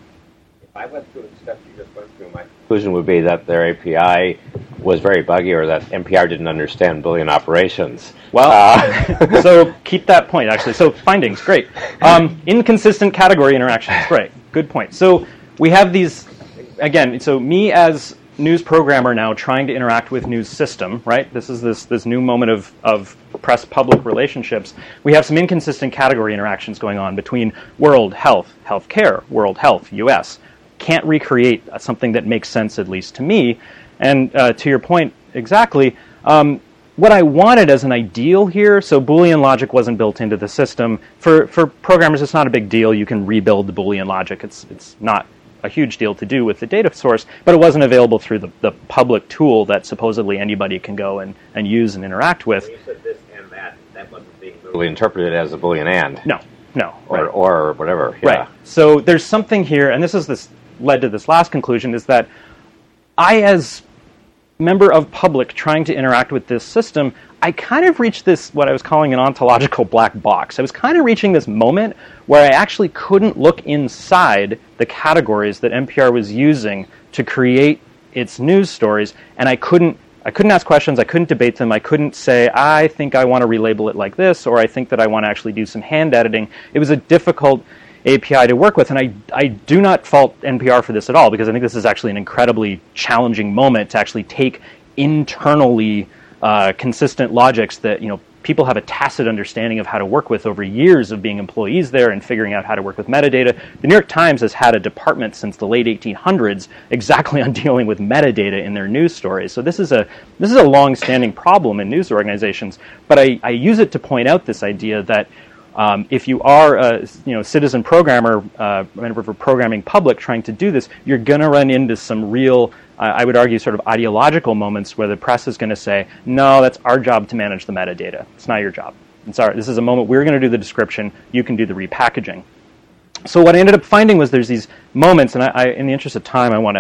[SPEAKER 4] If I went through the steps you just went through, my conclusion would be that their API was very buggy, or that NPR didn't understand Boolean operations.
[SPEAKER 3] Well, so keep that point, actually. So findings, great. Inconsistent category interactions, great. Good point. So we have these, again, so me as news programmer now trying to interact with news system, right? This is this new moment of press-public relationships. We have some inconsistent category interactions going on between world health, healthcare, world health, U.S. Can't recreate something that makes sense, at least to me. And to your point, exactly, what I wanted as an ideal here, so Boolean logic wasn't built into the system. For programmers, it's not a big deal. You can rebuild the Boolean logic. It's not a huge deal to do with the data source, but it wasn't available through the public tool that supposedly anybody can go and use and interact with.
[SPEAKER 4] When you said this and that wasn't being literally interpreted as a Boolean and.
[SPEAKER 3] No.
[SPEAKER 4] Or whatever. Yeah.
[SPEAKER 3] Right. So there's something here, and this led to this last conclusion, is that I, as member of public trying to interact with this system, I kind of reached this, what I was calling an ontological black box. I was kind of reaching this moment where I actually couldn't look inside the categories that NPR was using to create its news stories, and I couldn't ask questions, I couldn't debate them, I couldn't say, I think I want to relabel it like this, or I think that I want to actually do some hand editing. It was a difficult API to work with, and I do not fault NPR for this at all, because I think this is actually an incredibly challenging moment to actually take internally consistent logics that people have a tacit understanding of how to work with over years of being employees there and figuring out how to work with metadata. The New York Times has had a department since the late 1800s exactly on dealing with metadata in their news stories. So this is a long-standing problem in news organizations, but I use it to point out this idea that If you are a citizen programmer, member of a programming public trying to do this, you're going to run into some real, I would argue, sort of ideological moments where the press is going to say, no, that's our job to manage the metadata. It's not your job. This is a moment we're going to do the description. You can do the repackaging. So what I ended up finding was there's these moments, and I in the interest of time, I want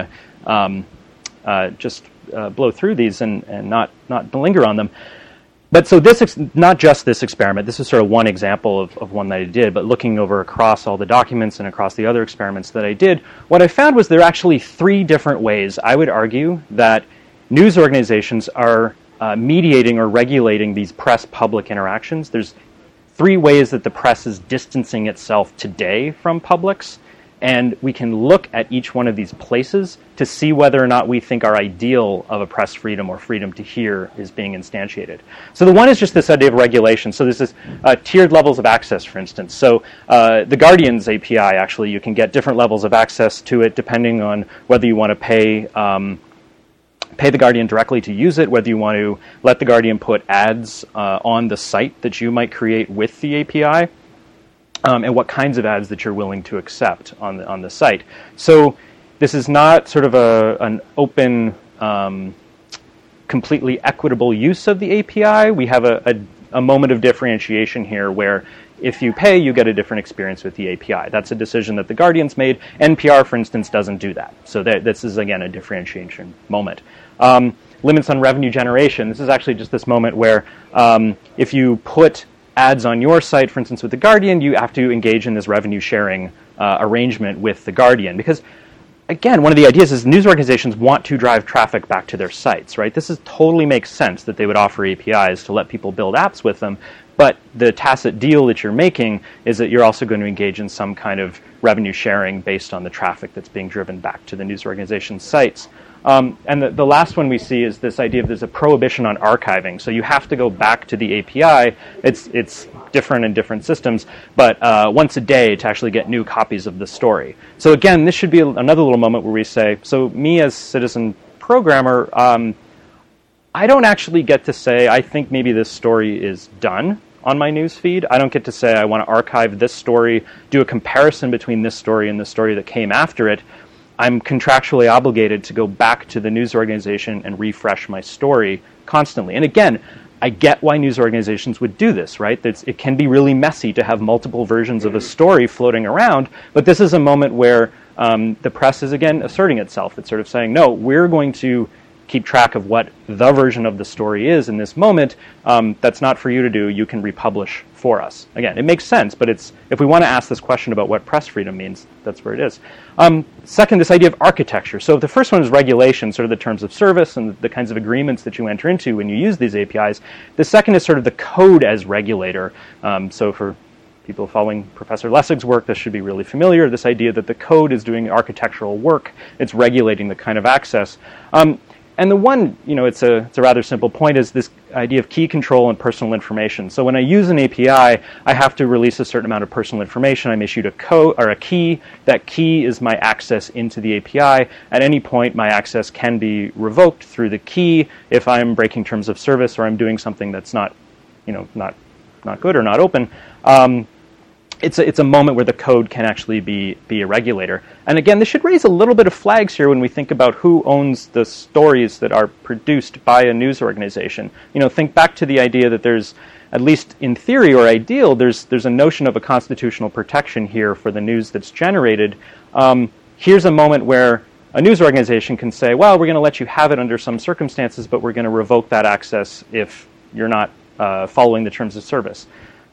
[SPEAKER 3] to just blow through these and not linger on them. But so this, not just this experiment, this is sort of one example of one that I did, but looking over across all the documents and across the other experiments that I did, what I found was there are actually 3 different ways, I would argue, that news organizations are mediating or regulating these press-public interactions. There's 3 ways that the press is distancing itself today from publics, and we can look at each one of these places to see whether or not we think our ideal of a press freedom or freedom to hear is being instantiated. So the one is just this idea of regulation. So there's this tiered levels of access, for instance. So the Guardian's API, actually, you can get different levels of access to it depending on whether you want to pay the Guardian directly to use it, whether you want to let the Guardian put ads on the site that you might create with the API, and what kinds of ads that you're willing to accept on the site. So this is not sort of an open, completely equitable use of the API. We have a moment of differentiation here where if you pay, you get a different experience with the API. That's a decision that the Guardian's made. NPR, for instance, doesn't do that. So this is, again, a differentiation moment. Limits on revenue generation. This is actually just this moment where if you put ads on your site, for instance, with the Guardian, you have to engage in this revenue sharing arrangement with the Guardian. Because, again, one of the ideas is news organizations want to drive traffic back to their sites, right? This totally makes sense that they would offer APIs to let people build apps with them. But the tacit deal that you're making is that you're also going to engage in some kind of revenue sharing based on the traffic that's being driven back to the news organization's sites. And the last one we see is this idea of there's a prohibition on archiving. So you have to go back to the API. It's different in different systems, but once a day to actually get new copies of the story. So again, this should be another little moment where we say, so me as citizen programmer, I don't actually get to say, I think maybe this story is done on my news feed. I don't get to say I want to archive this story, do a comparison between this story and the story that came after it. I'm contractually obligated to go back to the news organization and refresh my story constantly. And again, I get why news organizations would do this, right? It can be really messy to have multiple versions of a story floating around, but this is a moment where the press is, again, asserting itself. It's sort of saying, no, we're going to keep track of what the version of the story is in this moment. That's not for you to do. You can republish for us. Again, it makes sense, but if we want to ask this question about what press freedom means, that's where it is. Second, this idea of architecture. So the first one is regulation, sort of the terms of service and the kinds of agreements that you enter into when you use these APIs. The second is sort of the code as regulator. So for people following Professor Lessig's work, this should be really familiar, this idea that the code is doing architectural work. It's regulating the kind of access. And the one, it's a rather simple point, is this idea of key control and personal information. So when I use an API, I have to release a certain amount of personal information. I'm issued a code or a key. That key is my access into the API. At any point, my access can be revoked through the key if I'm breaking terms of service or I'm doing something that's not good or not open. It's a moment where the code can actually be a regulator. And again, this should raise a little bit of flags here when we think about who owns the stories that are produced by a news organization. Think back to the idea that there's, at least in theory or ideal, there's a notion of a constitutional protection here for the news that's generated. Here's a moment where a news organization can say, well, we're going to let you have it under some circumstances, but we're going to revoke that access if you're not following the terms of service.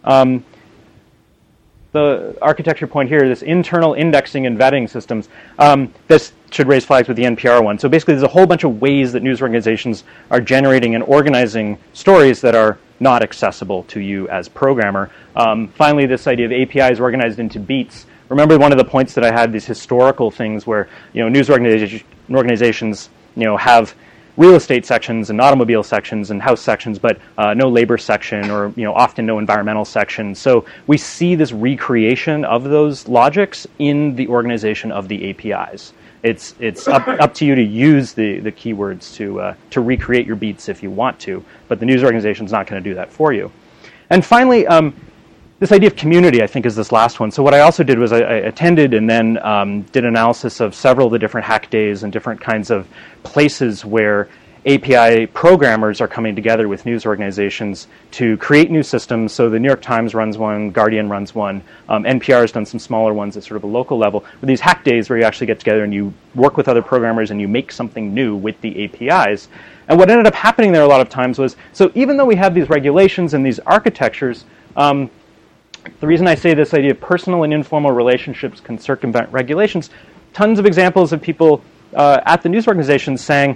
[SPEAKER 3] The architecture point here, this internal indexing and vetting systems, this should raise flags with the NPR one. So basically there's a whole bunch of ways that news organizations are generating and organizing stories that are not accessible to you as programmer. Finally, this idea of APIs organized into beats. Remember one of the points that I had, these historical things where news organizations have real estate sections and automobile sections and house sections, but no labor section or often no environmental section. So we see this recreation of those logics in the organization of the APIs. It's up to you to use the keywords to recreate your beats if you want to, but the news organization is not going to do that for you. And finally, this idea of community, I think, is this last one. So what I also did was I attended and then did analysis of several of the different hack days and different kinds of places where API programmers are coming together with news organizations to create new systems. So the New York Times runs one, Guardian runs one, NPR has done some smaller ones at sort of a local level. With these hack days where you actually get together and you work with other programmers and you make something new with the APIs. And what ended up happening there a lot of times was, so even though we have these regulations and these architectures, the reason I say this idea of personal and informal relationships can circumvent regulations, tons of examples of people at the news organizations saying,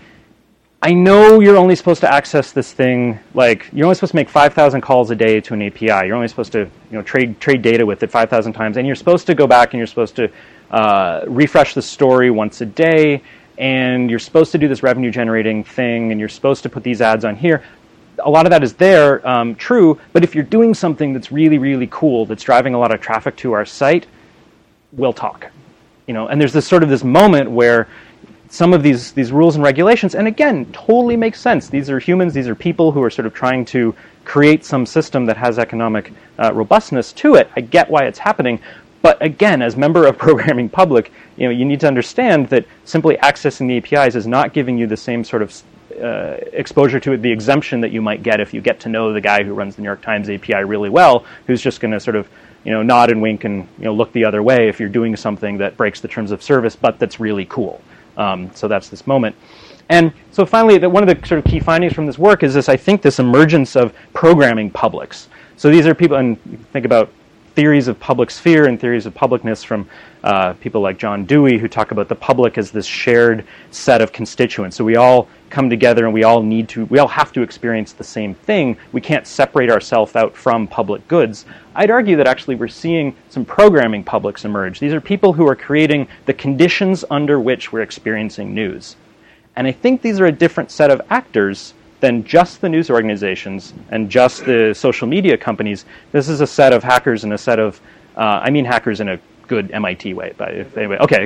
[SPEAKER 3] I know you're only supposed to access this thing, like you're only supposed to make 5,000 calls a day to an API. You're only supposed to trade data with it 5,000 times, and you're supposed to go back and you're supposed to refresh the story once a day, and you're supposed to do this revenue generating thing, and you're supposed to put these ads on here. A lot of that is there, true, but if you're doing something that's really, really cool, that's driving a lot of traffic to our site, we'll talk. And there's this moment where some of these rules and regulations, and again, totally makes sense. These are humans, these are people who are sort of trying to create some system that has economic robustness to it. I get why it's happening, but again, as member of programming public, you need to understand that simply accessing the APIs is not giving you the same sort of exposure to it, the exemption that you might get if you get to know the guy who runs the New York Times API really well, who's just going to sort of nod and wink and look the other way if you're doing something that breaks the terms of service, but that's really cool. So that's this moment. And so finally, one of the sort of key findings from this work is this emergence of programming publics. So these are people, and you think about theories of public sphere and theories of publicness from people like John Dewey, who talk about the public as this shared set of constituents. So we all come together and we all have to experience the same thing. We can't separate ourselves out from public goods. I'd argue that actually we're seeing some programming publics emerge. These are people who are creating the conditions under which we're experiencing news. And I think these are a different set of actors than just the news organizations and just the social media companies. This is a set of hackers and a set of, I mean hackers in a good MIT way, but anyway, okay,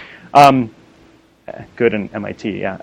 [SPEAKER 3] good in MIT, yeah.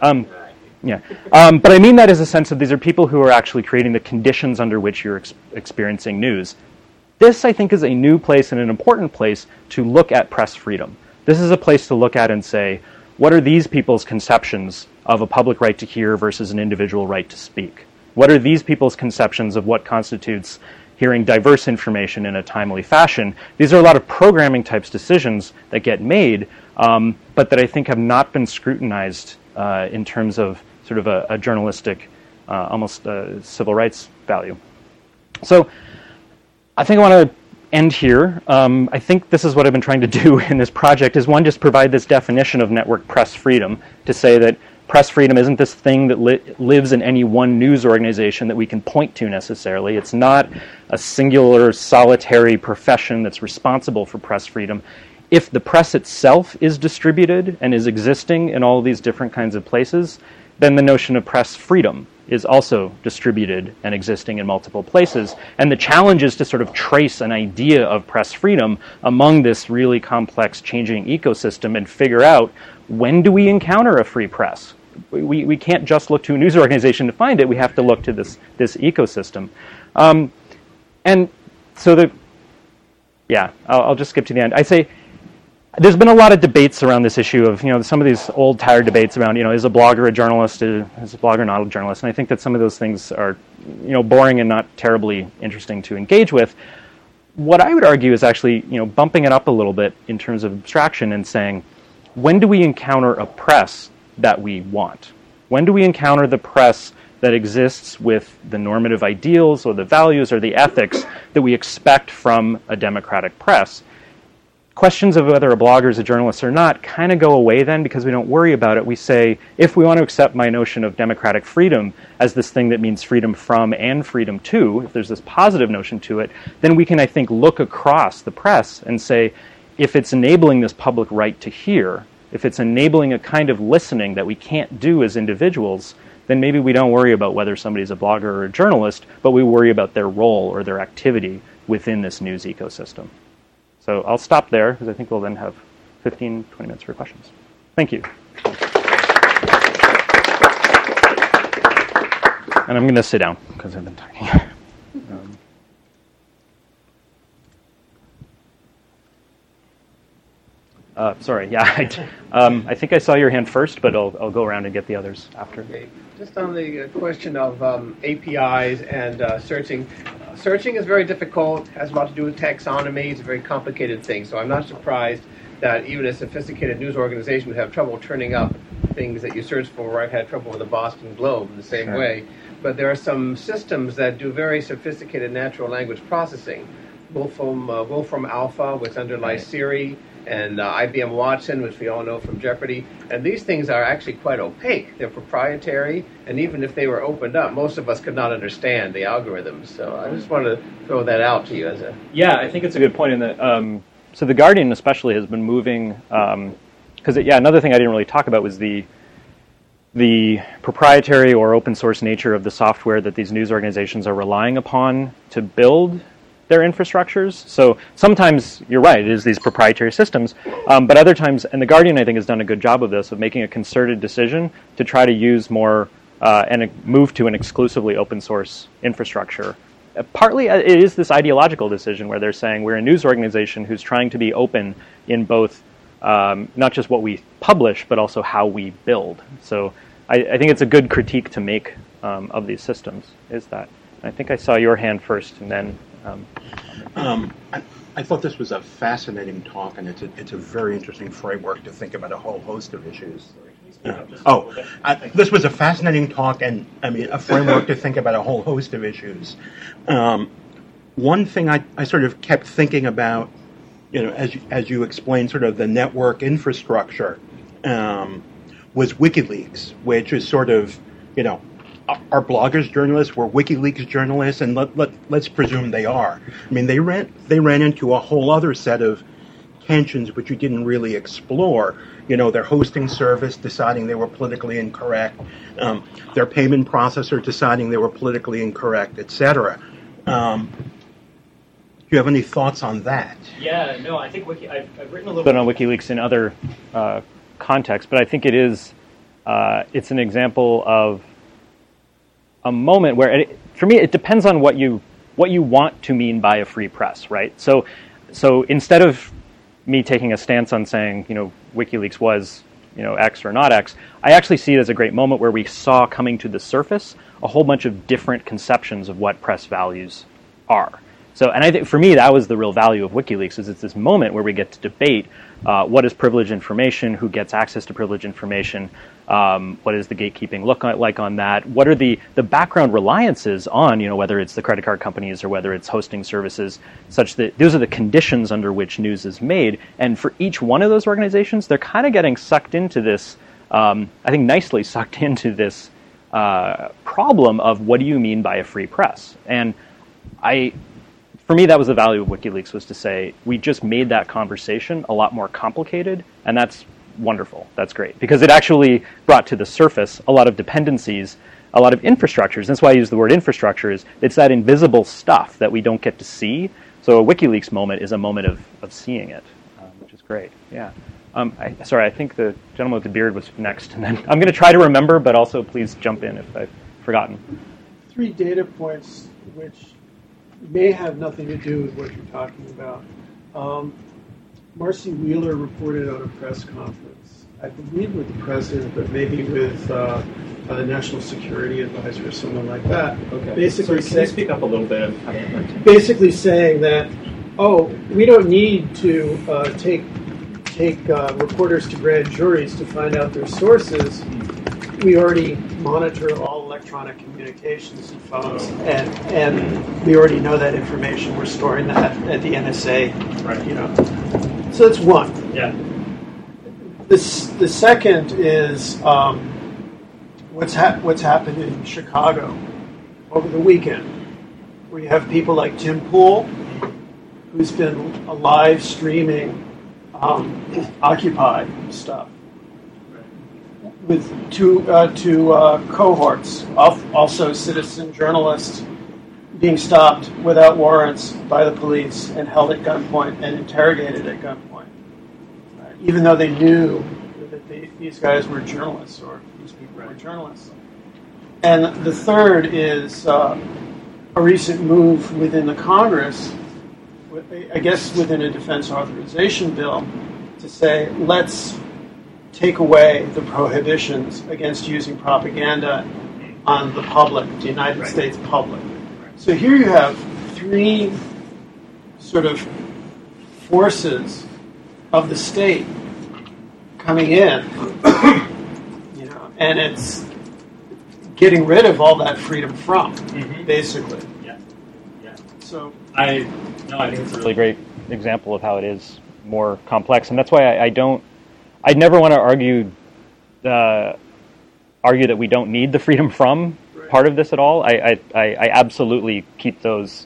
[SPEAKER 3] But I mean that as a sense of these are people who are actually creating the conditions under which you're experiencing news. This, I think, is a new place and an important place to look at press freedom. This is a place to look at and say, what are these people's conceptions of a public right to hear versus an individual right to speak? What are these people's conceptions of what constitutes hearing diverse information in a timely fashion? These are a lot of programming types decisions that get made, but that I think have not been scrutinized in terms of sort of a journalistic, almost civil rights value. So I think I want to end here. I think this is what I've been trying to do in this project, is one, just provide this definition of network press freedom, to say that press freedom isn't this thing that lives in any one news organization that we can point to necessarily. It's not a singular, solitary profession that's responsible for press freedom. If the press itself is distributed and is existing in all of these different kinds of places, then the notion of press freedom is also distributed and existing in multiple places. And the challenge is to sort of trace an idea of press freedom among this really complex changing ecosystem and figure out, when do we encounter a free press? We can't just look to a news organization to find it. We have to look to this ecosystem. And so I'll just skip to the end. I say, there's been a lot of debates around this issue of, some of these old tired debates around, is a blogger a journalist, is a blogger not a journalist? And I think that some of those things are, boring and not terribly interesting to engage with. What I would argue is actually, bumping it up a little bit in terms of abstraction and saying, when do we encounter a press that we want? When do we encounter the press that exists with the normative ideals or the values or the ethics that we expect from a democratic press? Questions of whether a blogger is a journalist or not kind of go away then, because we don't worry about it. We say, if we want to accept my notion of democratic freedom as this thing that means freedom from and freedom to, if there's this positive notion to it, then we can, I think, look across the press and say, if it's enabling this public right to hear, if it's enabling a kind of listening that we can't do as individuals, then maybe we don't worry about whether somebody's a blogger or a journalist, but we worry about their role or their activity within this news ecosystem. So I'll stop there, because I think we'll then have 15, 20 minutes for questions. Thank you. And I'm going to sit down, because I've been talking. Sorry, yeah. I think I saw your hand first, but I'll go around and get the others after.
[SPEAKER 6] Okay. Just on the question of APIs and searching. Searching is very difficult, has a lot to do with taxonomy. It's a very complicated thing. So I'm not surprised that even a sophisticated news organization would have trouble turning up things that you search for, where I've had trouble with the Boston Globe in the same way. But there are some systems that do very sophisticated natural language processing. Wolfram Alpha, which underlies Siri, and IBM Watson, which we all know from Jeopardy. And these things are actually quite opaque. They're proprietary, and even if they were opened up, most of us could not understand the algorithms. So I just wanted to throw that out to you as a...
[SPEAKER 3] Yeah, I think it's a good point in that... So The Guardian especially has been moving... Because, another thing I didn't really talk about was the proprietary or open source nature of the software that these news organizations are relying upon to build their infrastructures. So sometimes, you're right, it is these proprietary systems, but other times, and The Guardian, I think, has done a good job of this, of making a concerted decision to try to use more and move to an exclusively open source infrastructure. Partly, it is this ideological decision where they're saying we're a news organization who's trying to be open in both not just what we publish, but also how we build. So I think it's a good critique to make of these systems, is that. I think I saw your hand first, and then...
[SPEAKER 5] I thought this was a fascinating talk, and it's a very interesting framework to think about a whole host of issues. This was a fascinating talk, and a framework to think about a whole host of issues. One thing I sort of kept thinking about, as you explained, sort of the network infrastructure, was WikiLeaks, which is sort of, are bloggers journalists? Were WikiLeaks journalists? And let's presume they are. They ran into a whole other set of tensions which you didn't really explore. Their hosting service deciding they were politically incorrect, their payment processor deciding they were politically incorrect, etc. Do you have any thoughts on that?
[SPEAKER 3] Yeah, no, I think I've written a little bit on WikiLeaks in other contexts, but I think it's an example of a moment where, for me, it depends on what you want to mean by a free press, right? So instead of me taking a stance on saying, WikiLeaks was, X or not X, I actually see it as a great moment where we saw coming to the surface a whole bunch of different conceptions of what press values are. So, and I think for me, that was the real value of WikiLeaks, is it's this moment where we get to debate what is privileged information, who gets access to privileged information, what does the gatekeeping look like on that, what are the background reliances on, whether it's the credit card companies or whether it's hosting services, such that those are the conditions under which news is made. And for each one of those organizations, they're kind of getting sucked into this, I think nicely sucked into this problem of what do you mean by a free press? And for me, that was the value of WikiLeaks, was to say, we just made that conversation a lot more complicated, and that's wonderful. That's great. Because it actually brought to the surface a lot of dependencies, a lot of infrastructures. That's why I use the word infrastructure, is it's that invisible stuff that we don't get to see. So a WikiLeaks moment is a moment of seeing it, which is great. Yeah. I think the gentleman with the beard was next. And then I'm going to try to remember, but also please jump in if I've forgotten.
[SPEAKER 7] 3 data points which may have nothing to do with what you're talking about. Marcy Wheeler reported on a press conference, I believe with the president, but maybe with the National Security Advisor or someone like that. Okay. Basically,
[SPEAKER 3] can you speak up a little bit?
[SPEAKER 7] Basically saying that, we don't need to take reporters to grand juries to find out their sources. We already monitor all electronic communications and phones, and we already know that information. We're storing that at the NSA, right? So that's one.
[SPEAKER 3] Yeah.
[SPEAKER 7] The second is what's happened in Chicago over the weekend, where you have people like Tim Pool, who's been live streaming Occupy stuff, with two cohorts, also citizen journalists, being stopped without warrants by the police and held at gunpoint and interrogated at gunpoint, even though they knew that these guys were journalists, or these people were journalists. And the third is a recent move within the Congress, I guess within a defense authorization bill, to say, let's take away the prohibitions against using propaganda on the public, the United States public. So here you have three sort of forces of the state coming in, and it's getting rid of all that freedom from, basically.
[SPEAKER 3] Yeah.
[SPEAKER 7] So
[SPEAKER 3] I think it's a really great example of how it is more complex, and that's why I'd never want to argue that we don't need the freedom from part of this at all. I absolutely keep those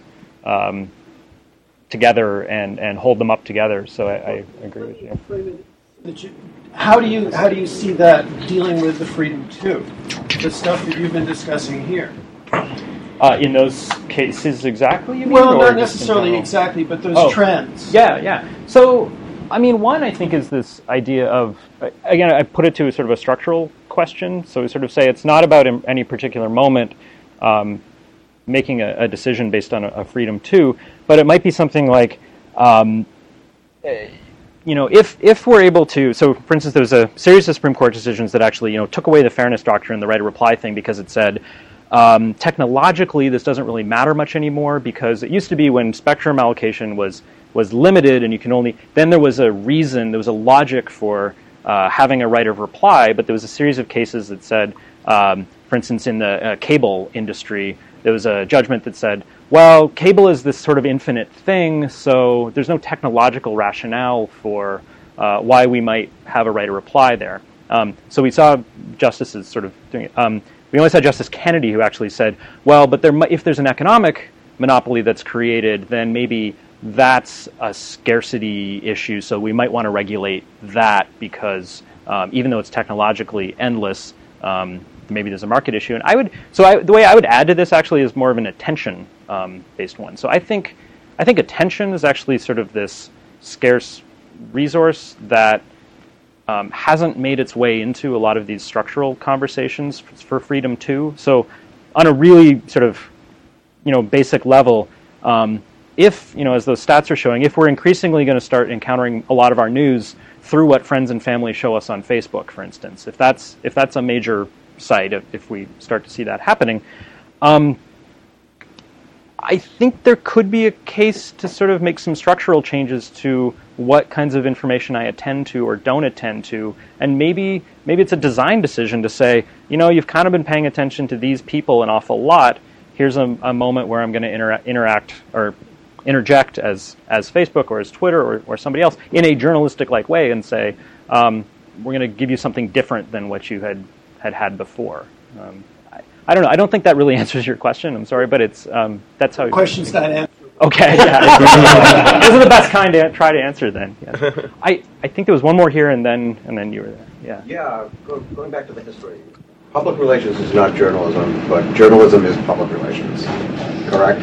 [SPEAKER 3] together and hold them up together. So I agree with you.
[SPEAKER 7] How do you see that dealing with the freedom too? The stuff that you've been discussing here.
[SPEAKER 3] In those cases exactly, you mean?
[SPEAKER 7] Well,
[SPEAKER 3] or
[SPEAKER 7] not necessarily exactly, but those trends.
[SPEAKER 3] Yeah. So, I mean, one, I think, is this idea of, again, I put it to sort of a structural question. So we sort of say it's not about in any particular moment making a decision based on a freedom to, but it might be something like, if we're able to, so for instance, there was a series of Supreme Court decisions that actually, took away the fairness doctrine, the right of reply thing, because it said, technologically, this doesn't really matter much anymore, because it used to be when spectrum allocation was limited, and you can only, then there was a logic for having a right of reply, but there was a series of cases that said, for instance, in the cable industry, there was a judgment that said, well, cable is this sort of infinite thing, so there's no technological rationale for why we might have a right of reply there. So we saw justices sort of doing it. We only saw Justice Kennedy who actually said, well, but if there's an economic monopoly that's created, then maybe that's a scarcity issue, so we might want to regulate that because even though it's technologically endless, maybe there's a market issue. And the way I would add to this actually is more of an attention based one. So I think attention is actually sort of this scarce resource that hasn't made its way into a lot of these structural conversations for freedom too. So on a really sort of basic level, if as those stats are showing, if we're increasingly going to start encountering a lot of our news through what friends and family show us on Facebook, for instance, if that's a major site, if we start to see that happening, I think there could be a case to sort of make some structural changes to what kinds of information I attend to or don't attend to, and maybe it's a design decision to say, you've kind of been paying attention to these people an awful lot. Here's a moment where I'm going to interact or interject as Facebook or as Twitter or somebody else in a journalistic-like way and say, we're going to give you something different than what you had before. I don't know. I don't think that really answers your question. I'm sorry, but it's that's how.
[SPEAKER 7] Question's not answered.
[SPEAKER 3] Okay, yeah. Those are the best kind to try to answer then. Yeah. I think there was one more here, and then you were there. Yeah.
[SPEAKER 8] Yeah. Going back to the history, public relations is not journalism, but journalism is public relations. Correct?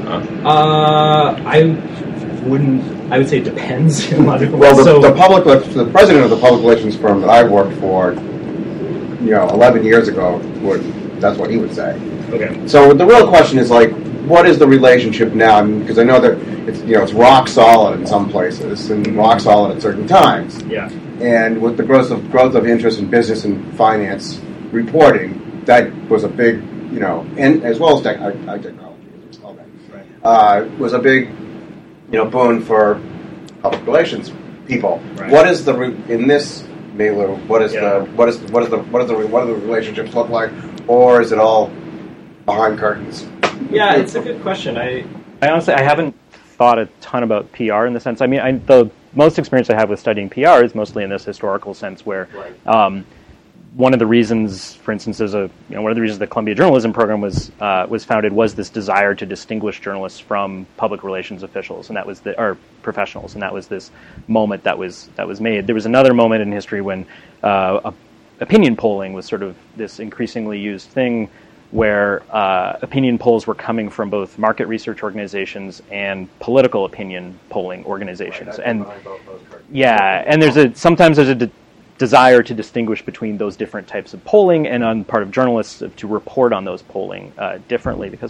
[SPEAKER 3] I would say it depends.
[SPEAKER 8] Well, the president of the public relations firm that I worked for, 11 years ago, that's what he would say.
[SPEAKER 3] Okay.
[SPEAKER 8] So the real question is what is the relationship now? Because I know that it's rock solid in some places and rock solid at certain times.
[SPEAKER 3] Yeah.
[SPEAKER 8] And with the growth of interest in business and finance reporting, that was a big, and as well as technology, was a big, boon for public relations people.
[SPEAKER 3] Right.
[SPEAKER 8] What is in this milieu? What do the relationships look like, or is it all behind curtains?
[SPEAKER 3] Yeah, it's a good question. I honestly haven't thought a ton about PR in the sense. I mean, the most experience I have with studying PR is mostly in this historical sense, where one of the reasons, for instance, one of the reasons the Columbia Journalism Program was founded was this desire to distinguish journalists from public relations officials, and that was or professionals, and that was this moment that was made. There was another moment in history when opinion polling was sort of this increasingly used thing, where opinion polls were coming from both market research organizations and political opinion polling organizations, and sometimes there's a desire to distinguish between those different types of polling, and on the part of journalists to report on those polling differently. Because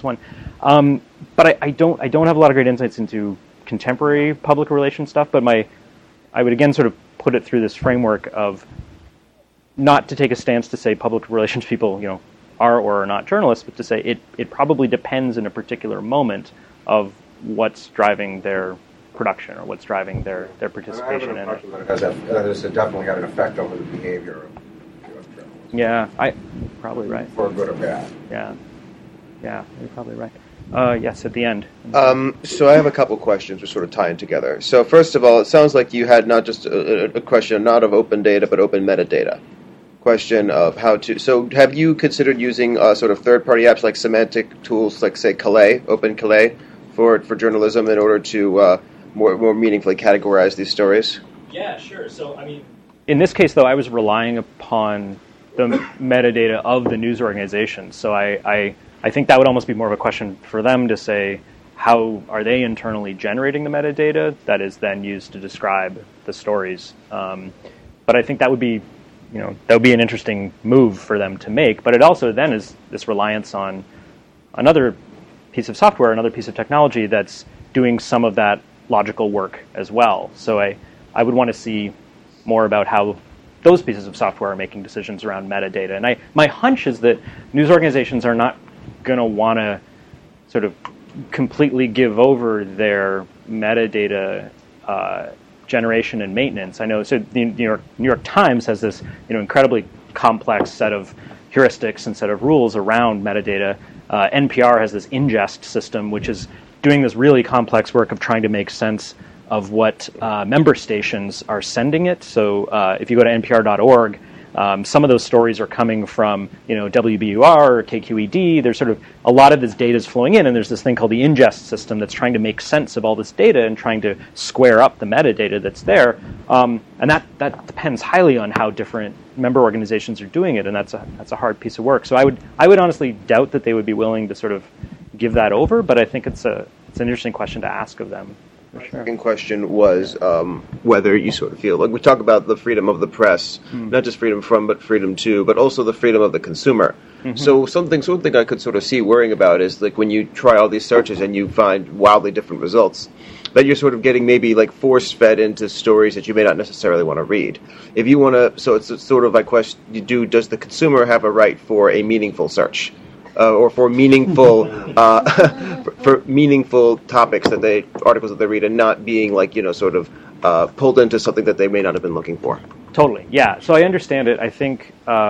[SPEAKER 3] but I don't have a lot of great insights into contemporary public relations stuff. But I would again sort of put it through this framework of not to take a stance to say public relations people, are or are not journalists, but to say it probably depends in a particular moment of what's driving their production or what's driving their participation in it.
[SPEAKER 8] It's definitely got an effect over the behavior of journalists.
[SPEAKER 3] Yeah, probably right.
[SPEAKER 8] For good or bad.
[SPEAKER 3] Yeah, you're probably right. Yes, at the end.
[SPEAKER 9] So I have a couple questions which sort of tie in together. So first of all, it sounds like you had not just a question not of open data, but open metadata. Question of how to. So have you considered using sort of third-party apps like semantic tools, like say Calais, Open Calais, for journalism in order to more meaningfully categorize these stories?
[SPEAKER 3] Yeah, sure. So in this case, though, I was relying upon the metadata of the news organization. So I think that would almost be more of a question for them to say, how are they internally generating the metadata that is then used to describe the stories? But I think that would be, that would be an interesting move for them to make. But it also then is this reliance on another piece of software, another piece of technology that's doing some of that logical work as well. So I would want to see more about how those pieces of software are making decisions around metadata. And my hunch is that news organizations are not going to want to sort of completely give over their metadata generation and maintenance. I know. So the New York Times has this incredibly complex set of heuristics and set of rules around metadata. NPR has this ingest system, which is doing this really complex work of trying to make sense of what member stations are sending it. So if you go to npr.org, some of those stories are coming from WBUR or KQED. There's sort of a lot of this data is flowing in, and there's this thing called the ingest system that's trying to make sense of all this data and trying to square up the metadata that's there. And that depends highly on how different member organizations are doing it, and that's a hard piece of work. So I would honestly doubt that they would be willing to sort of give that over, but I think it's an interesting question to ask of them.
[SPEAKER 9] My second question was whether you sort of feel like we talk about the freedom of the press, not just freedom from, but freedom to, but also the freedom of the consumer. Mm-hmm. So something I could sort of see worrying about is like when you try all these searches and you find wildly different results, that you're sort of getting maybe like force-fed into stories that you may not necessarily want to read. If you want to, so it's sort of like question: does the consumer have a right for a meaningful search? Or for meaningful for meaningful topics articles that they read, and not being like sort of pulled into something that they may not have been looking for.
[SPEAKER 3] Totally, yeah. So I understand it. I think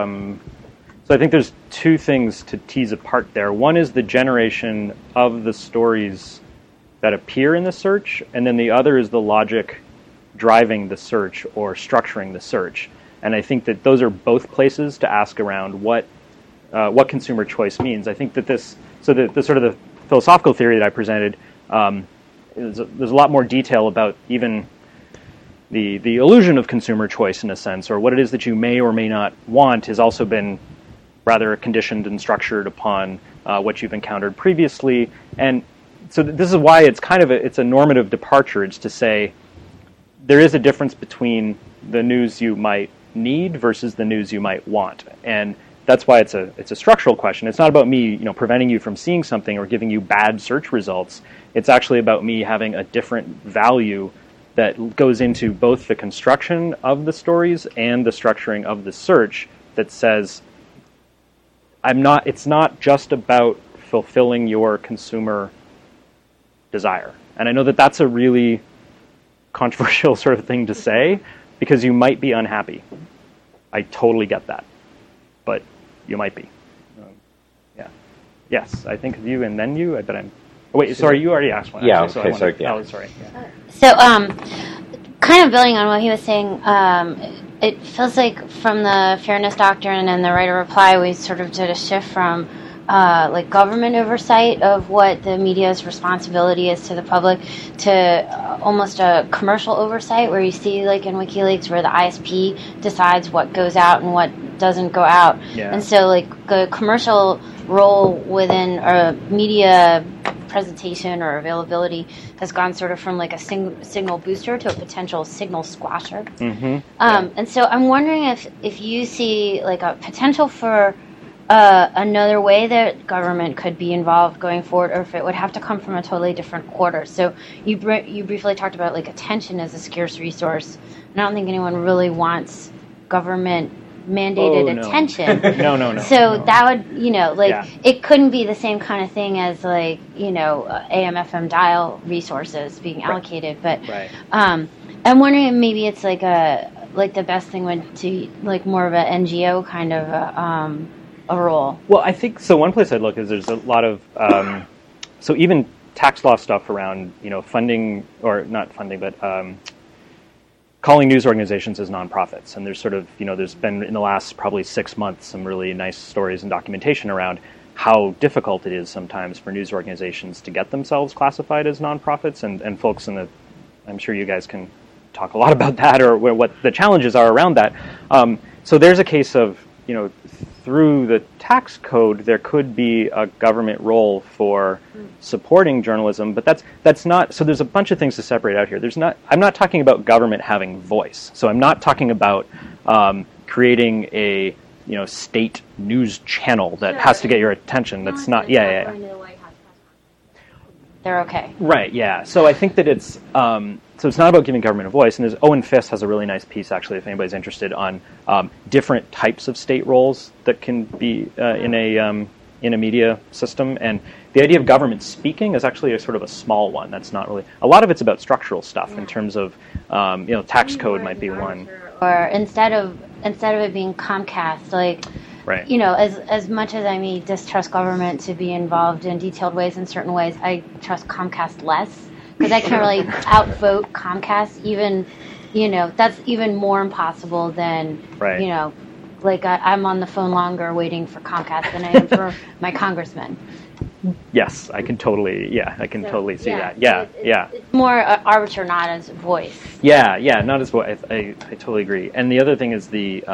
[SPEAKER 3] there's two things to tease apart there. One is the generation of the stories that appear in the search, and then the other is the logic driving the search or structuring the search. And I think that those are both places to ask around what consumer choice means. I think that the sort of the philosophical theory that I presented, there's a lot more detail about even the illusion of consumer choice in a sense, or what it is that you may or may not want has also been rather conditioned and structured upon what you've encountered previously. And so this is why it's kind of it's a normative departure. It's to say there is a difference between the news you might need versus the news you might want. And that's why it's a structural question. It's not about me, preventing you from seeing something or giving you bad search results. It's actually about me having a different value that goes into both the construction of the stories and the structuring of the search that says it's not just about fulfilling your consumer desire. And I know that that's a really controversial sort of thing to say because you might be unhappy. I totally get that. But you might be. Yeah. Yes, I think of you and then you. I bet I'm. Oh, wait, sorry, you already asked one.
[SPEAKER 4] Yeah,
[SPEAKER 3] actually,
[SPEAKER 4] okay, sorry.
[SPEAKER 3] Oh, sorry. Yeah.
[SPEAKER 10] So, kind of building on what he was saying, it feels like from the fairness doctrine and the right of reply, we sort of did a shift from like government oversight of what the media's responsibility is to the public to almost a commercial oversight where you see like in WikiLeaks where the ISP decides what goes out and what doesn't go out. Yeah. And so like the commercial role within a media presentation or availability has gone sort of from like a signal booster to a potential signal squasher. Mm-hmm. And so I'm wondering if you see like a potential for another way that government could be involved going forward, or if it would have to come from a totally different quarter. So you briefly talked about like attention as a scarce resource. And I don't think anyone really wants government mandated attention.
[SPEAKER 3] No.
[SPEAKER 10] So that would, it couldn't be the same kind of thing as like, AM/FM dial resources being allocated. But I'm wondering if maybe it's like the best thing would to like more of an NGO kind of a role.
[SPEAKER 3] Well, I think so. One place I'd look is there's a lot of so even tax law stuff around funding, or not funding, but calling news organizations as nonprofits. And there's sort of there's been in the last probably 6 months some really nice stories and documentation around how difficult it is sometimes for news organizations to get themselves classified as nonprofits, and folks I'm sure you guys can talk a lot about that, or what the challenges are around that. So there's a case of through the tax code, there could be a government role for supporting journalism, but that's not. So there's a bunch of things to separate out here. I'm not talking about government having voice. So I'm not talking about creating a state news channel that has to get your attention. That's not. Yeah.
[SPEAKER 10] They're okay.
[SPEAKER 3] Right. Yeah. So I think that it's. So it's not about giving government a voice, and Owen Fiss has a really nice piece, actually, if anybody's interested, on different types of state roles that can be in a media system. And the idea of government speaking is actually a sort of a small one. That's not really a lot of it's about structural stuff in terms of tax code might be one.
[SPEAKER 10] Or instead of it being Comcast, like.
[SPEAKER 3] Right.
[SPEAKER 10] As much as I may distrust government to be involved in detailed ways in certain ways, I trust Comcast less. Because I can't really outvote Comcast, even, that's even more impossible than, like I'm on the phone longer waiting for Comcast than I am for my congressman.
[SPEAKER 3] Yes, I can totally see that. Yeah.
[SPEAKER 10] It's more arbiter, not as voice.
[SPEAKER 3] Yeah, not as voice. I totally agree. And the other thing is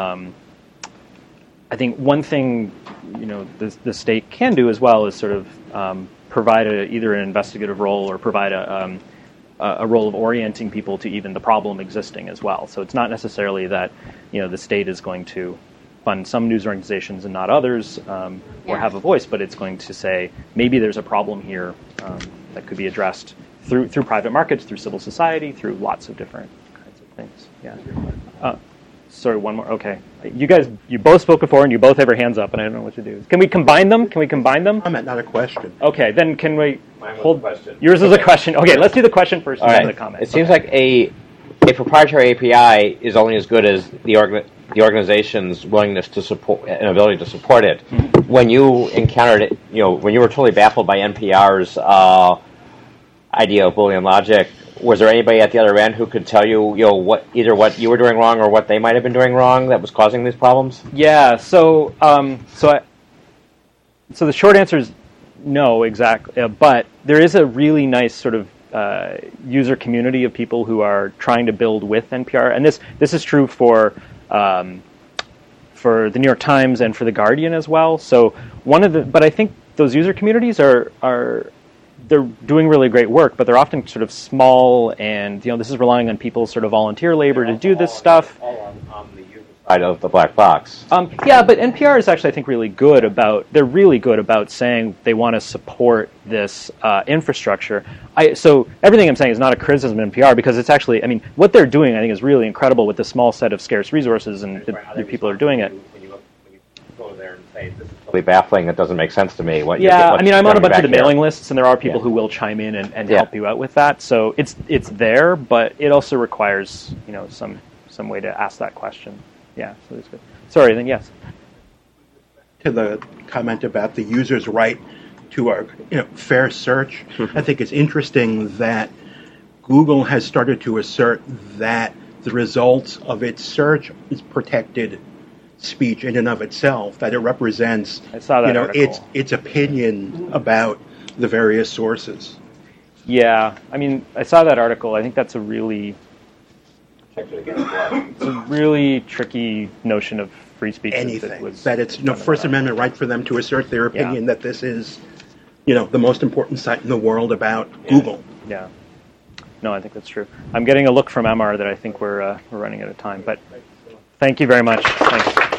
[SPEAKER 3] I think one thing, the state can do as well is sort of provide either an investigative role or provide a role of orienting people to even the problem existing as well. So it's not necessarily that the state is going to fund some news organizations and not others, or have a voice, but it's going to say maybe there's a problem here that could be addressed through private markets, through civil society, through lots of different kinds of things. Yeah. Sorry, one more. Okay. You both spoke before, and you both have your hands up, and I don't know what to do. Can we combine them?
[SPEAKER 5] Comment, not a question.
[SPEAKER 3] Okay, then can we hold...
[SPEAKER 4] a question.
[SPEAKER 3] Yours is a question. Okay, let's do the question first, and then the comment.
[SPEAKER 4] It seems like a proprietary API is only as good as the organization's willingness to support and ability to support it. Mm-hmm. When you encountered it, when you were totally baffled by NPR's idea of Boolean logic, was there anybody at the other end who could tell you, what you were doing wrong or what they might have been doing wrong that was causing these problems?
[SPEAKER 3] Yeah. So the short answer is no, exactly. But there is a really nice sort of user community of people who are trying to build with NPR, and this is true for the New York Times and for the Guardian as well. So but I think those user communities are. They're doing really great work, but they're often sort of small, and this is relying on people's sort of volunteer labor to do this stuff.
[SPEAKER 4] All on the user side of the black box.
[SPEAKER 3] Yeah, but NPR is actually, I think, really good about saying they want to support this infrastructure. So everything I'm saying is not a criticism of NPR, because it's actually, what they're doing, I think, is really incredible with the small set of scarce resources, and the people are doing it.
[SPEAKER 4] When you go there and say, this is totally baffling, it doesn't make sense to me.
[SPEAKER 3] I'm on a bunch of the mailing lists, and there are people who will chime in and help you out with that. So it's there, but it also requires some way to ask that question. Yeah, so that's good. Sorry, then yes.
[SPEAKER 5] To the comment about the user's right to a fair search, I think it's interesting that Google has started to assert that the results of its search is protected speech in and of itself, that it represents its opinion about the various sources.
[SPEAKER 3] Yeah, I saw that article. I think that's a really tricky notion of free speech.
[SPEAKER 5] Anything that it's First Amendment right for them to assert their opinion that this is the most important site in the world about Google.
[SPEAKER 3] Yeah. No, I think that's true. I'm getting a look from MR that I think we're running out of time, but thank you very much. Thanks.